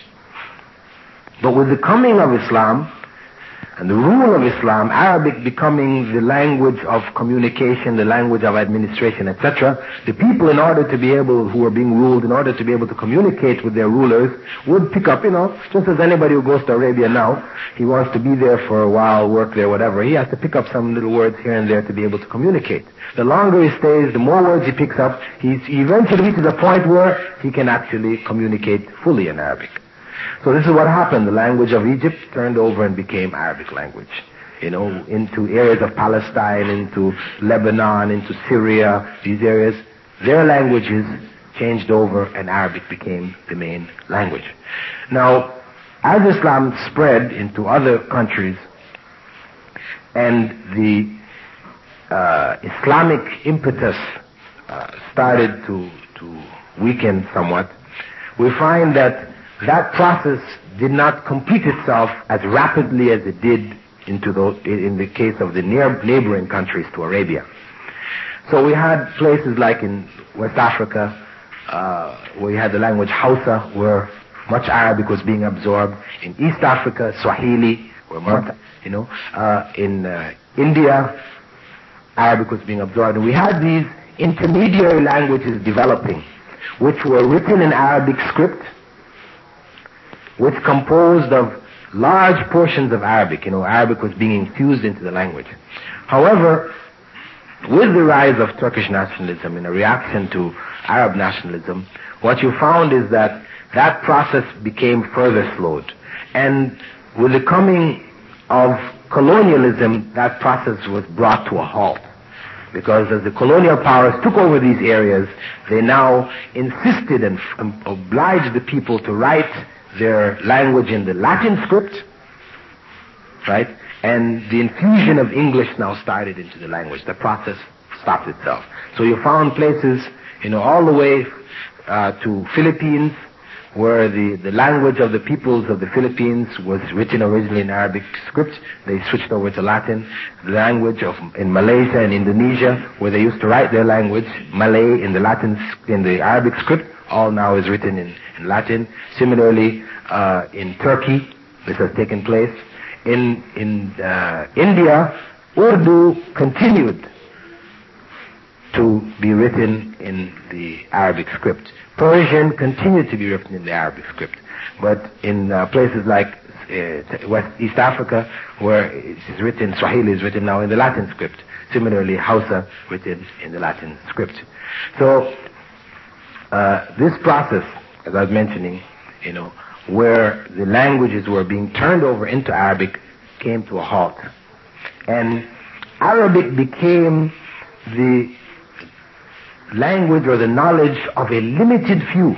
But with the coming of Islam and the rule of Islam, Arabic becoming the language of communication, the language of administration, et cetera, the people, in order to be able, who were being ruled, in order to be able to communicate with their rulers, would pick up, you know, just as anybody who goes to Arabia now, he wants to be there for a while, work there, whatever, he has to pick up some little words here and there to be able to communicate. The longer he stays, the more words he picks up, he's, he eventually reaches a point where he can actually communicate fully in Arabic. So this is what happened. The language of Egypt turned over and became Arabic language. You know, into areas of Palestine, into Lebanon, into Syria, these areas, their languages changed over and Arabic became the main language. Now, as Islam spread into other countries and the uh, Islamic impetus uh, started to, to weaken somewhat, we find that that process did not complete itself as rapidly as it did into the, in the case of the near neighboring countries to Arabia. So we had places like in West Africa, uh, where you had the language Hausa, where much Arabic was being absorbed. In East Africa, Swahili, where much, you know, uh, in uh, India, Arabic was being absorbed. And we had these intermediary languages developing, which were written in Arabic script, which composed of large portions of Arabic. You know, Arabic was being infused into the language. However, with the rise of Turkish nationalism in a reaction to Arab nationalism, what you found is that that process became further slowed. And with the coming of colonialism, that process was brought to a halt. Because as the colonial powers took over these areas, they now insisted and um, obliged the people to write their language in the Latin script, right? And the infusion of English now started into the language. The process stopped itself. So you found places, you know, all the way uh, to Philippines, where the, the language of the peoples of the Philippines was written originally in Arabic script. They switched over to Latin. The language of in Malaysia and Indonesia, where they used to write their language, Malay in the Latin, in the Arabic script, all now is written in, in Latin. Similarly, uh, in Turkey, this has taken place. In, in uh, India, Urdu continued to be written in the Arabic script. Persian continued to be written in the Arabic script. But in uh, places like uh, West East Africa, where it is written, Swahili is written now in the Latin script. Similarly, Hausa written in the Latin script. So, uh, this process, as I was mentioning, you know, where the languages were being turned over into Arabic, came to a halt. And Arabic became the language or the knowledge of a limited few.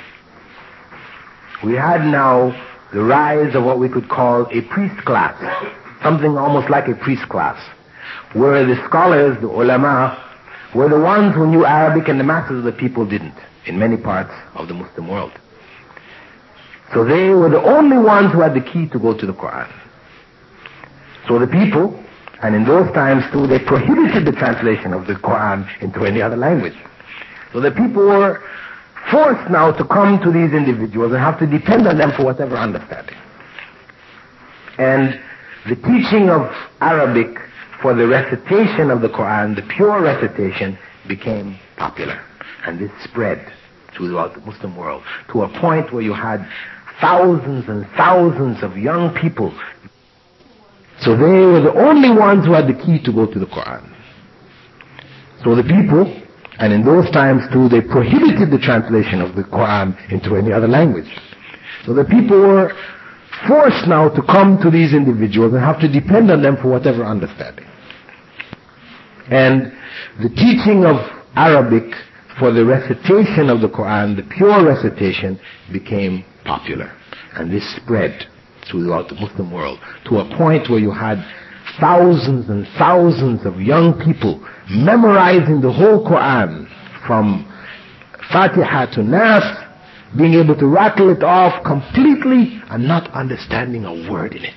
We had now the rise of what we could call a priest class, something almost like a priest class, where the scholars, the ulama, were the ones who knew Arabic, and the masses of the people didn't in many parts of the Muslim world. So they were the only ones who had the key to go to the Quran. So the people, and in those times too, they prohibited the translation of the Quran into any other language. So the people were forced now to come to these individuals and have to depend on them for whatever understanding. And the teaching of Arabic for the recitation of the Quran, the pure recitation, became popular. And this spread throughout the Muslim world to a point where you had thousands and thousands of young people. So they were the only ones who had the key to go to the Quran. So the people, and in those times too, they prohibited the translation of the Quran into any other language. So the people were forced now to come to these individuals and have to depend on them for whatever understanding. And the teaching of Arabic for the recitation of the Quran, the pure recitation, became popular. And this spread throughout the Muslim world to a point where you had thousands and thousands of young people memorizing the whole Quran from Fatiha to Nas, being able to rattle it off completely and not understanding a word in it.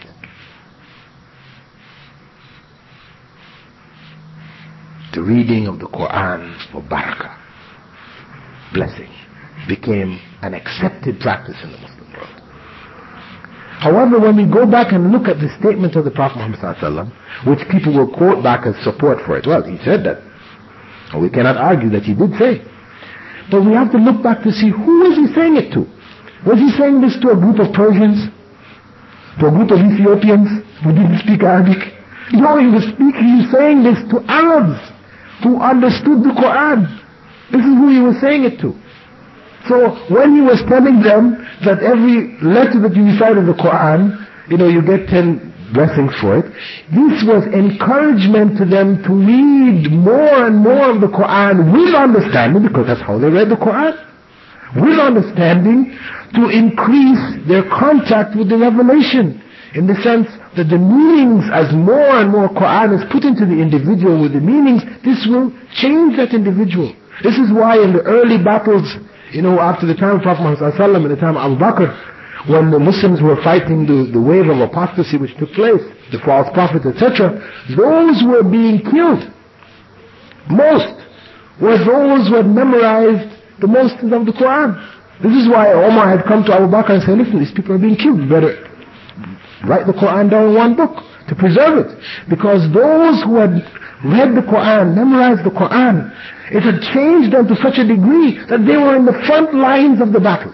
The reading of the Quran for barakah, blessing, became an accepted practice in the Muslim world. However, when we go back and look at the statement of the Prophet Muhammad sallallahu alaihi wasallam, which people will quote back as support for it, well, he said that. And we cannot argue that he did say. But we have to look back to see who was he saying it to. Was he saying this to a group of Persians? To a group of Ethiopians who didn't speak Arabic? No, he was speaking, he was saying this to Arabs who understood the Quran. This is who he was saying it to. So when he was telling them that every letter that you recite of the Quran, you know, you get ten blessings for it, this was encouragement to them to read more and more of the Quran with understanding, because that's how they read the Quran. With understanding, to increase their contact with the revelation, in the sense that the meanings, as more and more Quran is put into the individual with the meanings, this will change that individual. This is why in the early battles, you know, after the time of Prophet Muhammad sallallahu alaihi wasallam, in the time of Abu Bakr, when the Muslims were fighting the, the wave of apostasy which took place, the false prophets, et cetera, those who were being killed, most, were those who had memorized the most of the Quran. This is why Omar had come to Abu Bakr and said, listen, these people are being killed, you better write the Quran down in one book to preserve it. Because those who had read the Quran, memorized the Quran, it had changed them to such a degree that they were in the front lines of the battles.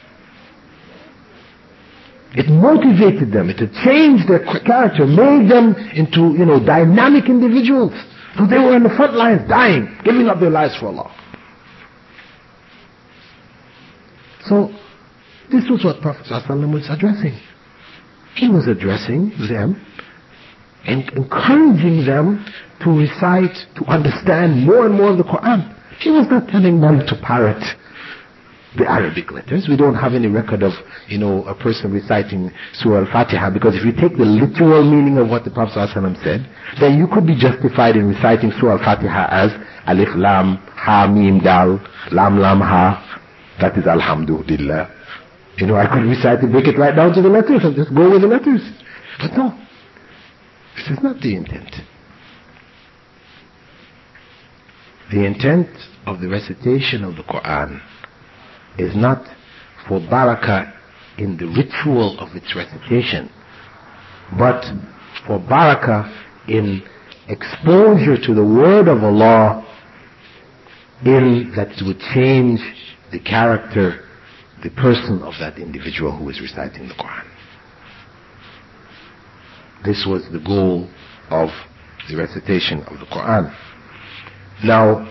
It motivated them, it had changed their character, made them into, you know, dynamic individuals. So they were in the front lines, dying, giving up their lives for Allah. So, this was what Prophet ﷺ was addressing. He was addressing them and encouraging them to recite, to understand more and more of the Quran. He was not telling them to parrot the Arabic letters. We don't have any record of, you know, a person reciting Surah Al-Fatiha, because if you take the literal meaning of what the Prophet ﷺ said, then you could be justified in reciting Surah Al-Fatiha as Alif Lam Ha Mim Dal Lam Lam Ha. That is Alhamdulillah. You know, I could recite it, break it right down to the letters and just go with the letters. But no, this is not the intent. The intent of the recitation of the Quran is not for barakah in the ritual of its recitation, but for barakah in exposure to the word of Allah, in that it would change the character, the person of that individual who is reciting the Quran. This was the goal of the recitation of the Quran. Now,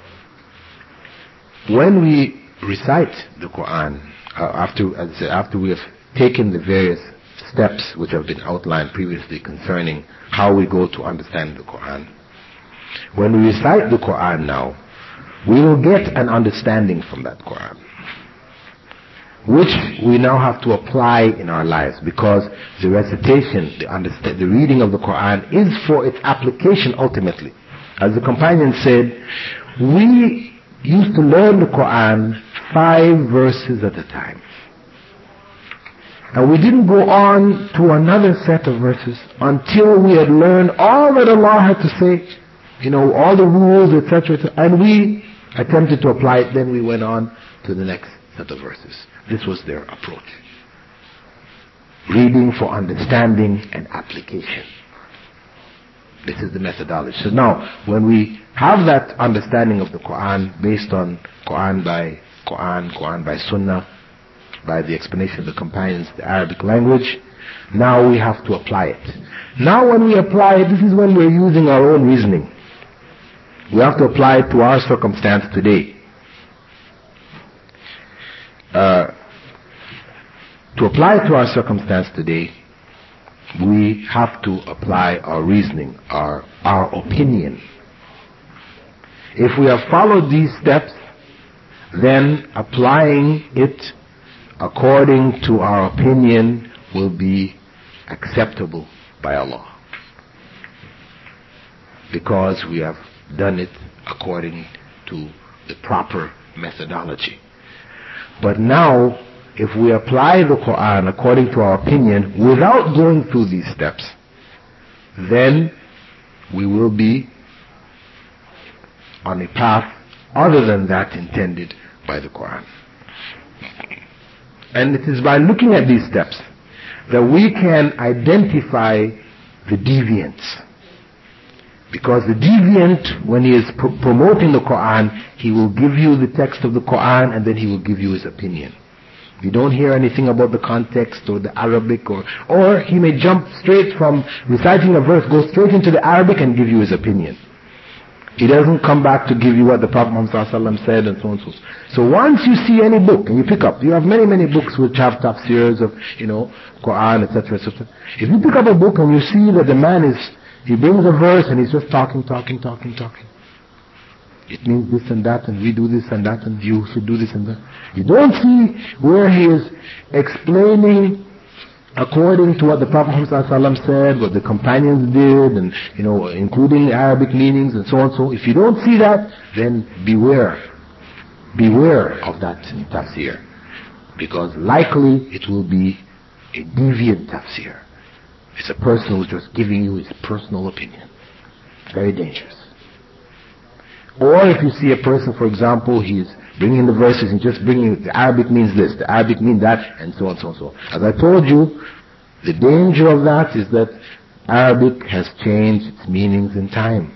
when we recite the Quran, uh, after, as I said, after we have taken the various steps which have been outlined previously concerning how we go to understand the Quran, when we recite the Quran now, we will get an understanding from that Quran, which we now have to apply in our lives, because the recitation, the, understand, the reading of the Quran is for its application ultimately. As the companion said, we used to learn the Quran five verses at a time. And we didn't go on to another set of verses until we had learned all that Allah had to say, you know, all the rules, et cetera, et cetera, and we attempted to apply it. Then we went on to the next set of verses. This was their approach. Reading for understanding and application. This is the methodology. So now, when we have that understanding of the Quran based on Quran by Quran, Quran by Sunnah, by the explanation of the companions, the Arabic language, now we have to apply it. Now when we apply it, this is when we're using our own reasoning. We have to apply it to our circumstance today. Uh, to apply it to our circumstance today, we have to apply our reasoning, our, our opinion. If we have followed these steps, then applying it according to our opinion will be acceptable by Allah. Because we have done it according to the proper methodology. But now, if we apply the Quran according to our opinion without going through these steps, then we will be on a path other than that intended by the Quran. And it is by looking at these steps that we can identify the deviants. Because the deviant, when he is pro- promoting the Quran, he will give you the text of the Quran and then he will give you his opinion. You don't hear anything about the context or the Arabic, or or he may jump straight from reciting a verse, go straight into the Arabic and give you his opinion. He doesn't come back to give you what the Prophet Muhammad said and so on and so on. So once you see any book and you pick up, you have many, many books which have tafsirs of, you know, Quran, et cetera, et cetera. If you pick up a book and you see that the man is, he brings a verse and he's just talking, talking, talking, talking. It means this and that, and we do this and that, and you should do this and that. You don't see where he is explaining according to what the Prophet Muhammad said, what the companions did, and, you know, including the Arabic meanings and so on. So if you don't see that, then beware. Beware of that tafsir. Because likely it will be a deviant tafsir. It's a person who's just giving you his personal opinion. Very dangerous. Or if you see a person, for example, he's bringing the verses and just bringing, the Arabic means this, the Arabic means that, and so on, so on, so on. As I told you, the danger of that is that Arabic has changed its meanings in time.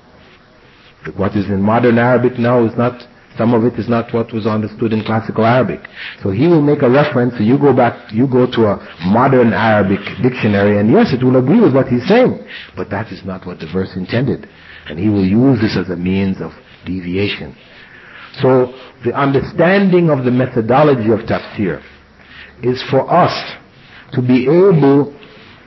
What is in modern Arabic now is not, some of it is not what was understood in classical Arabic. So he will make a reference, so you go back, you go to a modern Arabic dictionary, and yes, it will agree with what he's saying, but that is not what the verse intended. And he will use this as a means of deviation. So the understanding of the methodology of tafsir is for us to be able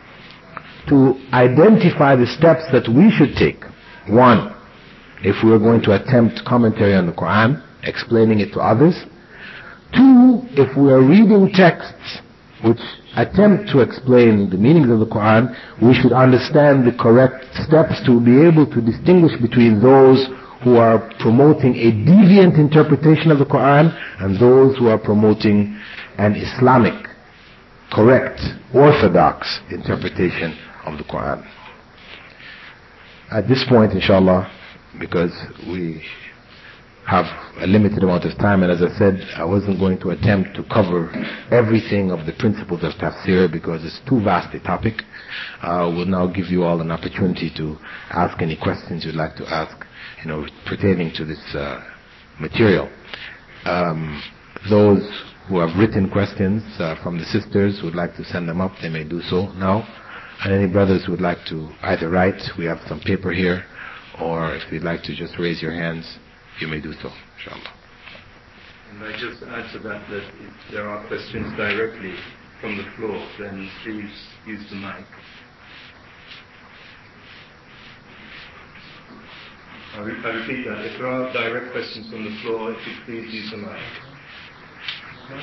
to identify the steps that we should take. One, if we are going to attempt commentary on the Quran, explaining it to others. Two, if we are reading texts which attempt to explain the meanings of the Quran, we should understand the correct steps to be able to distinguish between those who are promoting a deviant interpretation of the Quran and those who are promoting an Islamic, correct, orthodox interpretation of the Quran. At this point, inshallah, because we have a limited amount of time, and as I said, I wasn't going to attempt to cover everything of the principles of tafsir because it's too vast a topic. I uh, will now give you all an opportunity to ask any questions you'd like to ask, you know, pertaining to this uh, material. Um, those who have written questions uh, from the sisters who would like to send them up, they may do so now. And any brothers who would like to either write, we have some paper here, or if you'd like to just raise your hands, you may do so, inshallah. And I just add to that that if there are questions directly from the floor, then please use the mic. I, re- I repeat that. If there are direct questions from the floor, if you please use the mic. Okay.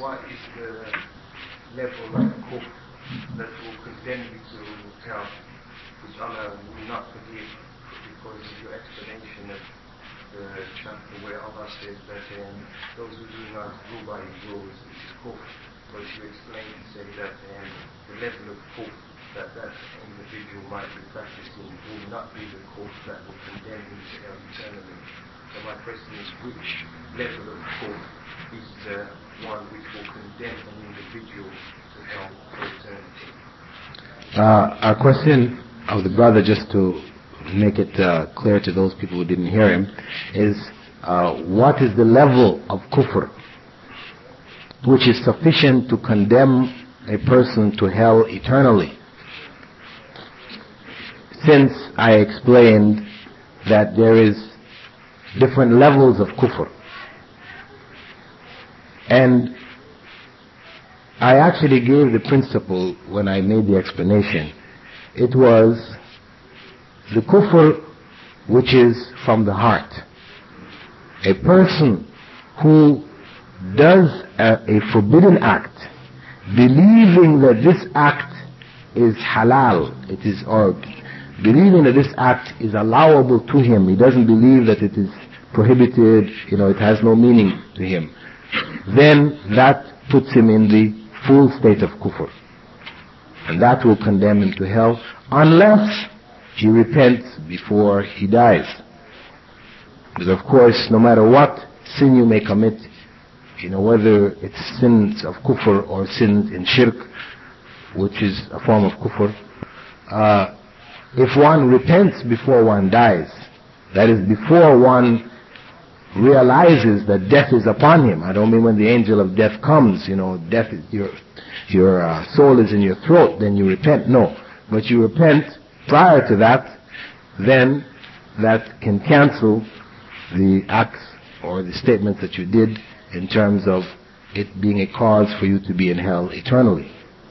what is the level of kufr that will condemn you to hell, which Allah will not forgive, because of your explanation of the chapter where Allah says that um, those who do not rule by His rules is kufr. But you explain to say that um, the level of kufr that that individual might be practicing will not be the kufr that will condemn him to hell eternally. So my question is, which level of kufr is the one which will condemn an individual to hell for eternity? Uh, our question of the brother, just to make it uh, clear to those people who didn't hear him, is uh, what is the level of kufr which is sufficient to condemn a person to hell eternally? Since I explained that there is different levels of kufr, and I actually gave the principle when I made the explanation. It was the kufr which is from the heart. A person who does a, a forbidden act, believing that this act is halal, it is, or believing that this act is allowable to him, he doesn't believe that it is prohibited, you know, it has no meaning to him, then that puts him in the full state of kufr. And that will condemn him to hell unless he repents before he dies. Because of course, no matter what sin you may commit, you know, whether it's sins of kufr or sins in shirk, which is a form of kufr, uh, if one repents before one dies, that is before one realizes that death is upon him. I don't mean when the angel of death comes, you know, death is your, your uh, soul is in your throat, then you repent. No. But you repent prior to that, then that can cancel the acts or the statements that you did in terms of it being a cause for you to be in hell eternally.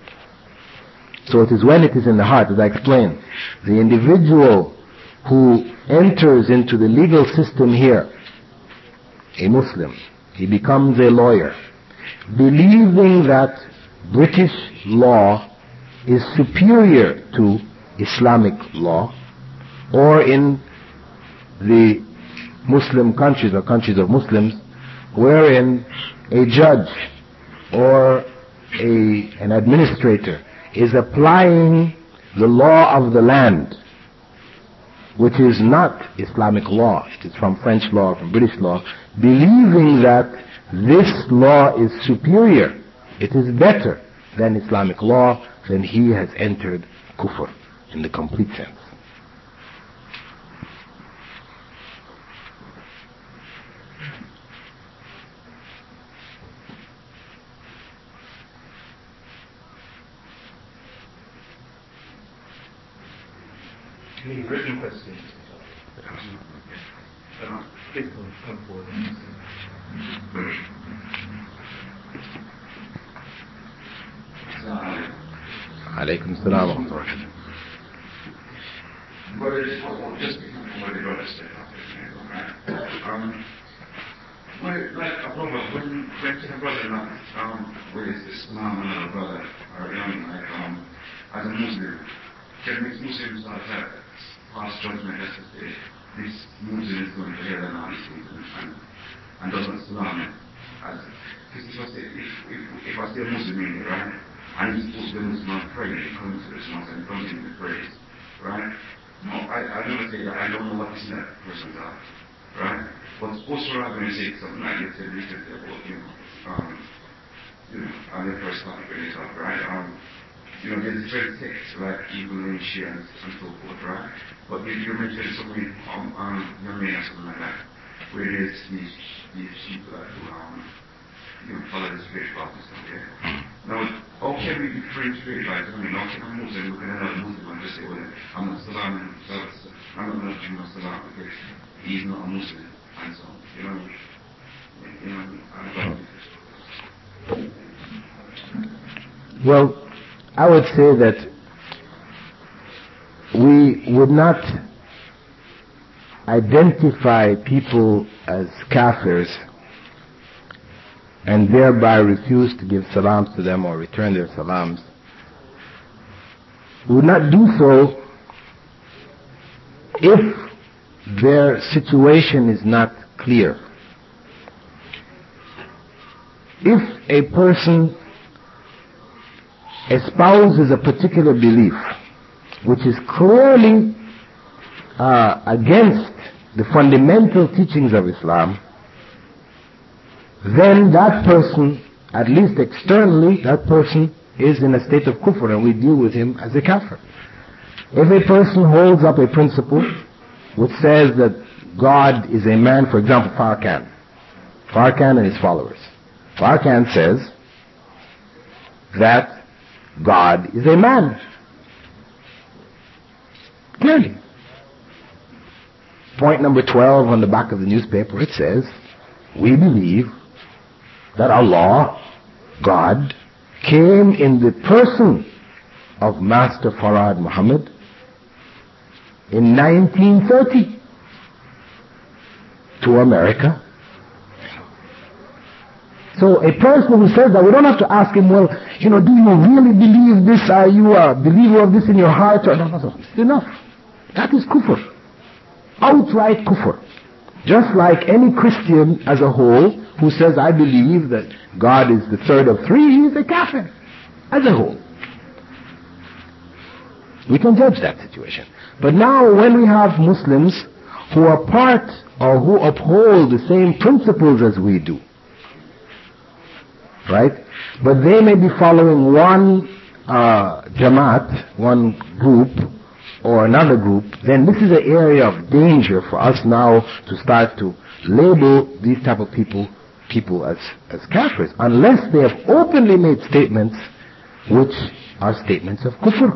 So it is when it is in the heart, as I explained, the individual who enters into the legal system here, a Muslim, he becomes a lawyer, believing that British law is superior to Islamic law, or in the Muslim countries or countries of Muslims, wherein a judge or a, an administrator is applying the law of the land, which is not Islamic law, it is from French law, from British law, believing that this law is superior, it is better than Islamic law, then he has entered kufr in the complete sense. Any written questions? Um, please come forward. Alaykum salam wa rahmatullah. But it's just what the brother said. Um, well, like a brother, when when a brother like um, with Islam and another brother, or you know, like um, as a Muslim, can make Muslims not have pass judgment as to say this Muslim is going to hell and all these things, and and doesn't Islam as because if I say if if if I say a Muslim in here, right, and he's supposed to be a Muslim and pray, he comes to this mosque and he comes in with praise, right? No, I, I never say that. I don't know what is in that person's heart, right? But suppose we're not going to say something like this, and we can say, well, you know, um, you know, on the first topic when you talk, right? Um, you know, there's different sects, like evil and shit and so forth, right? But you, you mentioned something um, um, your man or something like that, where there's these these people that do um, you know, follow the spiritual path and stuff, yeah? Now, how can we be free spirit? Like, I mean, how can a Muslim look at another Muslim and just say, well, I'm not Salam and I'm not going to do Salam because he's not a Muslim and so on. You know what I mean? You know, I'm Well, I would say that we would not identify people as kafirs and thereby refuse to give salams to them or return their salams, would not do so if their situation is not clear. If a person espouses a particular belief which is clearly uh, against the fundamental teachings of Islam, then that person, at least externally, that person is in a state of kufr, and we deal with him as a kafir. If a person holds up a principle which says that God is a man, for example, Farrakhan, Farrakhan and his followers. Farrakhan says that God is a man. Clearly. Point number twelve on the back of the newspaper, it says, we believe that Allah, God, came in the person of Master Farad Muhammad in nineteen thirty to America. So a person who says that, we don't have to ask him, well, you know, do you really believe this? Are you a believer of this in your heart? Or no, no, no. It's enough. That is kufr. Outright kufr. Just like any Christian as a whole who says, I believe that God is the third of three, he is a kafir. As a whole. We can judge that situation. But now when we have Muslims who are part or who uphold the same principles as we do, right? But they may be following one uh, Jamaat, one group, or another group, then this is an area of danger for us now to start to label these type of people people as, as kafirs, unless they have openly made statements which are statements of kufr.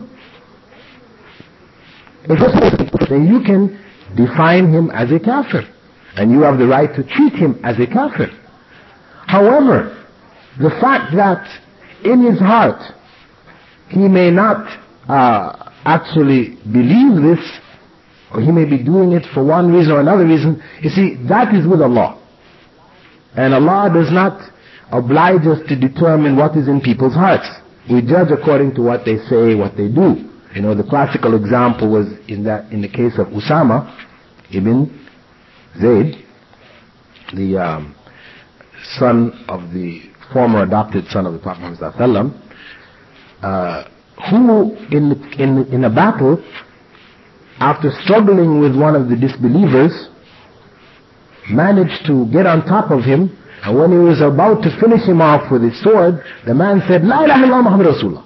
If it's then you can define him as a kafir, and you have the right to treat him as a kafir. However, the fact that in his heart he may not uh, actually believe this, or he may be doing it for one reason or another reason, you see, that is with Allah. And Allah does not oblige us to determine what is in people's hearts. We judge according to what they say, what they do. You know, the classical example was in that in the case of Usama ibn Zayd, the um, son of the former adopted son of the Prophet Muhammad sallallahu alaihi wasallam, uh, who in, in, in a battle, after struggling with one of the disbelievers, managed to get on top of him, and when he was about to finish him off with his sword, the man said, La ilaha illallah Muhammad Rasulullah.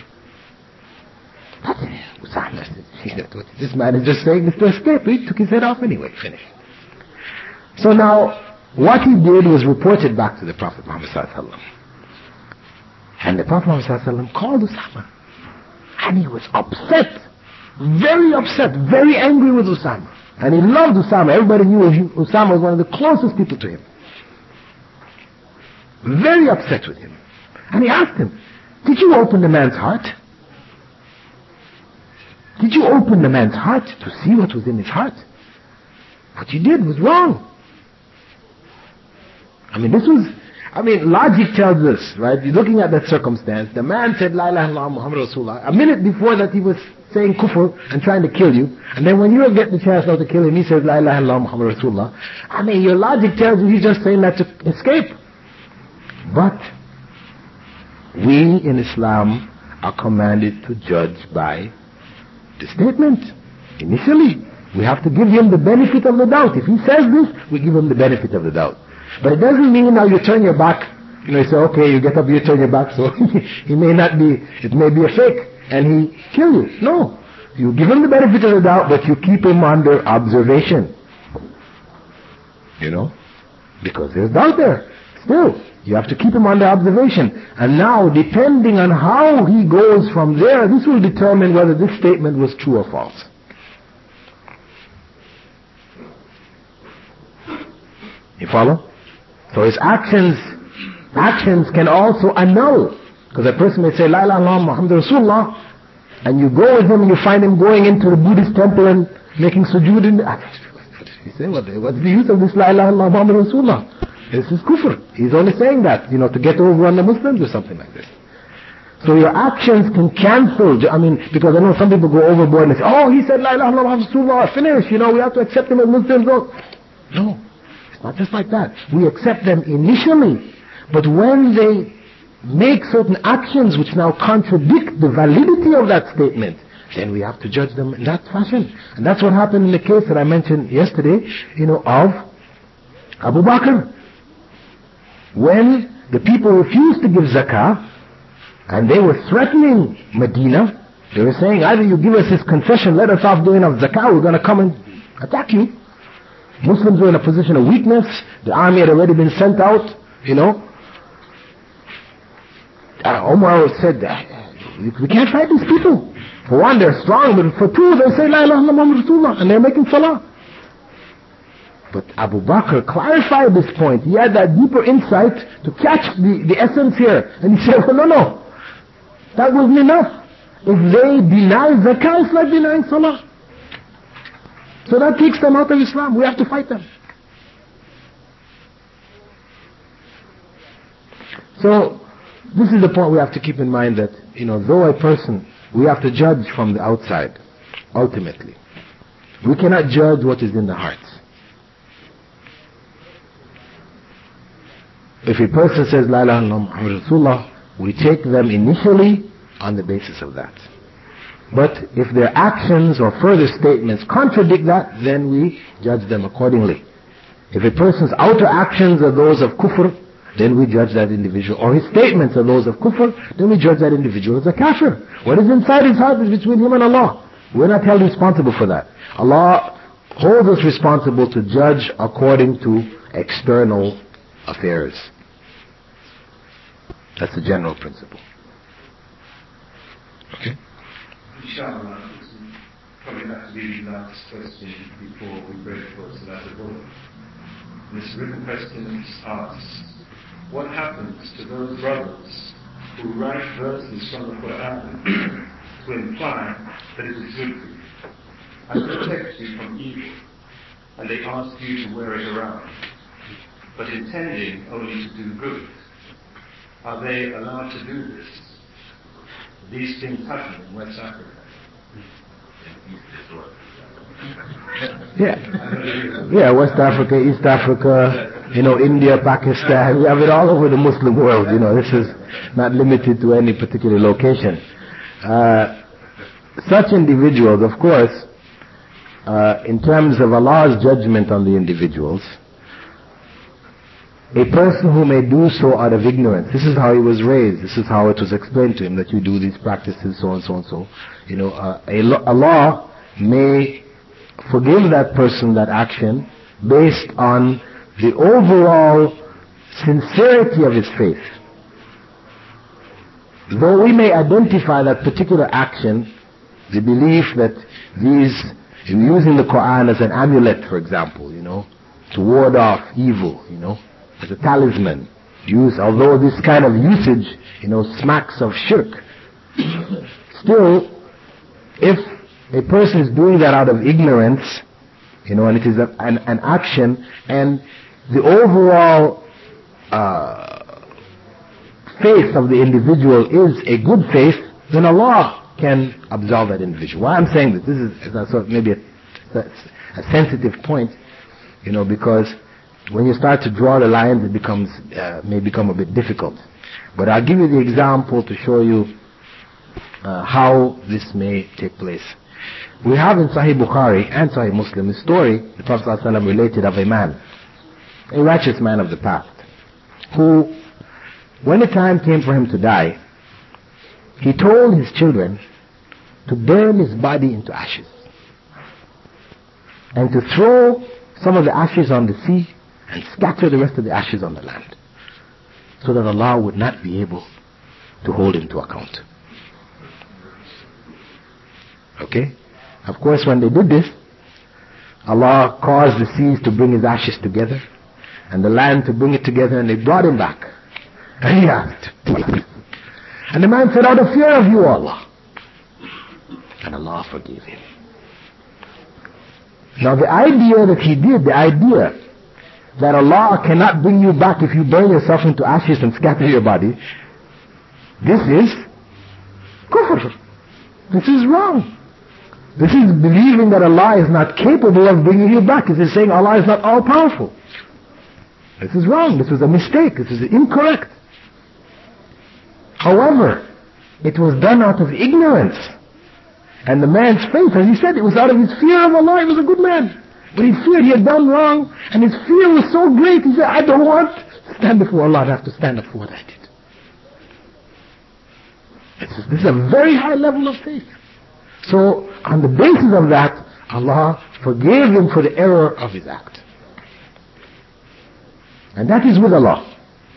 This man is just saying this to escape. He took his head off anyway, finished. So now, what he did was reported back to the Prophet Muhammad sallallahu alaihi wasallam. And the Prophet Muhammad sallallahu alaihi wasallam called Usama. And he was upset, very upset, very angry with Usama. And he loved Usama. Everybody knew Usama was one of the closest people to him. Very upset with him. And he asked him, did you open the man's heart? Did you open the man's heart to see what was in his heart? What you did was wrong. I mean, this was, I mean, logic tells us, right? You're looking at that circumstance. The man said, La ilaha illallah Muhammad Rasulullah. A minute before that he was saying kufr and trying to kill you. And then when you get the chance not to kill him, he says, La ilaha illallah Muhammad Rasulullah. I mean, your logic tells you he's just saying that to escape. But we in Islam are commanded to judge by the statement. Initially, we have to give him the benefit of the doubt. If he says this, we give him the benefit of the doubt. But it doesn't mean now you turn your back. You know, you say, okay, you get up, you turn your back, so he may not be, it may be a fake, and he kill you. No. You give him the benefit of the doubt, but you keep him under observation. You know? Because there's doubt there. Still, you have to keep him under observation. And now, depending on how he goes from there, this will determine whether this statement was true or false. You follow? So his actions, actions can also annul. Because a person may say, La ilaha illallah Muhammad Rasulullah, and you go with him and you find him going into the Buddhist temple and making sujood in the... You say, what, what's the use of this La ilaha illallah Muhammad Rasulullah? This is kufr. He's only saying that, you know, to get over on the Muslims or something like this. So your actions can cancel, I mean, because I know some people go overboard and say, oh, he said, La ilaha illallah Rasulullah, finish, you know, we have to accept him as Muslims. No, it's not just like that. We accept them initially, but when they make certain actions which now contradict the validity of that statement, then we have to judge them in that fashion. And that's what happened in the case that I mentioned yesterday, you know, of Abu Bakr. When the people refused to give zakah, and they were threatening Medina, they were saying, either you give us this concession, let us off doing of zakah, we're going to come and attack you. Muslims were in a position of weakness, the army had already been sent out, you know. Uh, Umar said, we can't fight these people. For one, they're strong, but for two, they say, La ilaha illallah Rasulullah, and they're making salah. But Abu Bakr clarified this point. He had that deeper insight to catch the, the essence here. And he said, oh, no, no. That wasn't enough. If they deny zakah, it's like denying salah. So that takes them out of Islam. We have to fight them. So, this is the point we have to keep in mind, that, you know, though a person, we have to judge from the outside, ultimately. We cannot judge what is in the heart. If a person says, La ilaha illallah Muhammad Rasulullah, we take them initially on the basis of that. But if their actions or further statements contradict that, then we judge them accordingly. If a person's outer actions are those of kufr, then we judge that individual. Or his statements are those of kufr, then we judge that individual as a kafir. What is inside his heart is between him and Allah. We're not held responsible for that. Allah holds us responsible to judge according to external affairs. That's the general principle. Okay? Inshallah, probably have to be the last question before we break for Salat al-Dhuhr. This written question asks, what happens to those brothers who write verses from the Quran to imply that it is good for you, and protect you from evil, and they ask you to wear it around, but intending only to do good? Are they allowed to do this? These things happen in West Africa. Yeah. Yeah, West Africa, East Africa, you know, India, Pakistan, we have it all over the Muslim world, you know, this is not limited to any particular location. Uh, such individuals, of course, uh, in terms of Allah's judgment on the individuals, a person who may do so out of ignorance, this is how he was raised, this is how it was explained to him, that you do these practices, so and so and so. You know, uh, Allah may forgive that person that action based on the overall sincerity of his faith. Though we may identify that particular action, the belief that these, using the Quran as an amulet, for example, you know, to ward off evil, you know, as a talisman, use, although this kind of usage, you know, smacks of shirk. Still, if a person is doing that out of ignorance, you know, and it is a, an, an action, and the overall uh, faith of the individual is a good faith, then Allah can absolve that individual. Why I'm saying this, this is, is a, maybe a, a sensitive point, you know, because when you start to draw the lines, it becomes uh, may become a bit difficult. But I'll give you the example to show you uh, how this may take place. We have in Sahih Bukhari and Sahih Muslim a story the Prophet ﷺ related of a man, a righteous man of the past, who, when the time came for him to die, he told his children to burn his body into ashes and to throw some of the ashes on the sea and scatter the rest of the ashes on the land, so that Allah would not be able to hold him to account. Okay? Of course, when they did this, Allah caused the seas to bring his ashes together, and the land to bring it together, and they brought him back. And he asked, and the man said, out of fear of you, Allah. And Allah forgave him. Now the idea that he did, the idea that Allah cannot bring you back if you burn yourself into ashes and scatter your body, this is kufr. This is wrong. This is believing that Allah is not capable of bringing you back. This is saying Allah is not all-powerful. This is wrong. This was a mistake. This is incorrect. However, it was done out of ignorance. And the man's faith, as he said, it was out of his fear of Allah. He was a good man. But he feared he had done wrong, and his fear was so great, he said, I don't want to stand before Allah. I'd have to stand up for what I did. This is, this is a very high level of faith. So, on the basis of that, Allah forgave him for the error of his act. And that is with Allah.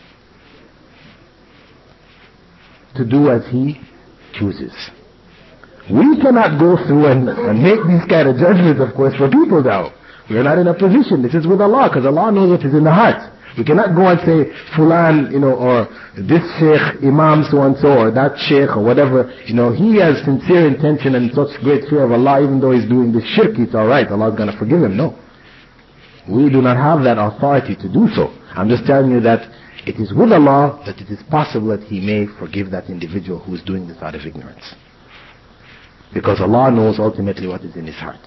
To do as He chooses. We cannot go through and, and make these kind of judgments, of course, for people now. We are not in a position. This is with Allah, because Allah knows what is in the heart. We cannot go and say, Fulan, you know, or this Sheikh, Imam so-and-so, or that Sheikh, or whatever, you know, he has sincere intention and such great fear of Allah, even though he's doing this shirk, it's alright, Allah is going to forgive him. No. We do not have that authority to do so. I'm just telling you that it is with Allah that it is possible that He may forgive that individual who is doing this out of ignorance. Because Allah knows ultimately what is in his heart.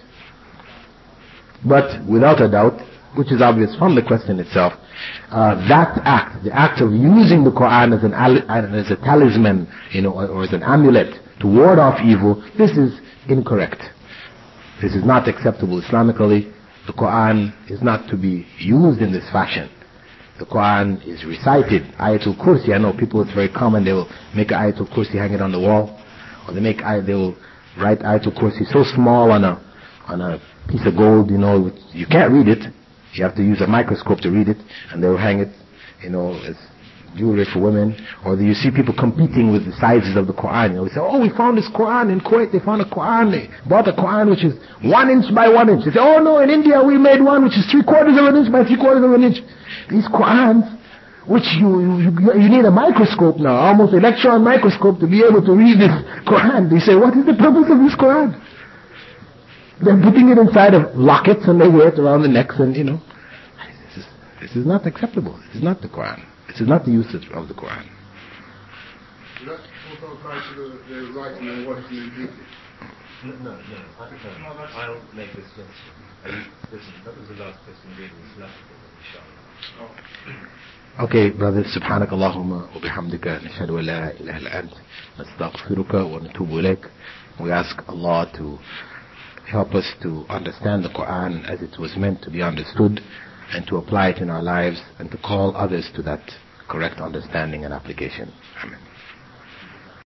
But without a doubt, which is obvious from the question itself, uh, that act, the act of using the Quran as an as a talisman, you know, or, or as an amulet to ward off evil, this is incorrect. This is not acceptable Islamically. The Quran is not to be used in this fashion. The Quran is recited. Ayatul Kursi, I know people, it's very common, they will make an Ayatul Kursi, hang it on the wall, or they make they will write Ayatul Kursi so small on a on a piece of gold, you know, you can't read it. You have to use a microscope to read it, and they will hang it, you know, as jewelry for women. Or you see people competing with the sizes of the Quran. You know, we say, oh, we found this Quran in Kuwait. They found a Quran. They bought a Quran which is one inch by one inch. They say, oh no, in India we made one which is three quarters of an inch by three quarters of an inch. These Qurans, which you, you you need a microscope now, almost electron microscope to be able to read this Quran. They say, what is the purpose of this Quran? They're putting it inside of lockets and they wear it around the necks, and you know, this is, this is not acceptable. This is not the Quran. This is not the usage of the Quran. Does that also apply to the, the writing and working in music? No, no, no. I, no. I'll make this question. Listen, that was the last question we did. Was last inshallah. Okay, brother. سبحانك اللهم وبحمدك نشهد أن لا إله إلا أنت نستغفرك ونتوب إليك. We ask Allah to help us to understand the Quran as it was meant to be understood, and to apply it in our lives, and to call others to that correct understanding and application. Amen.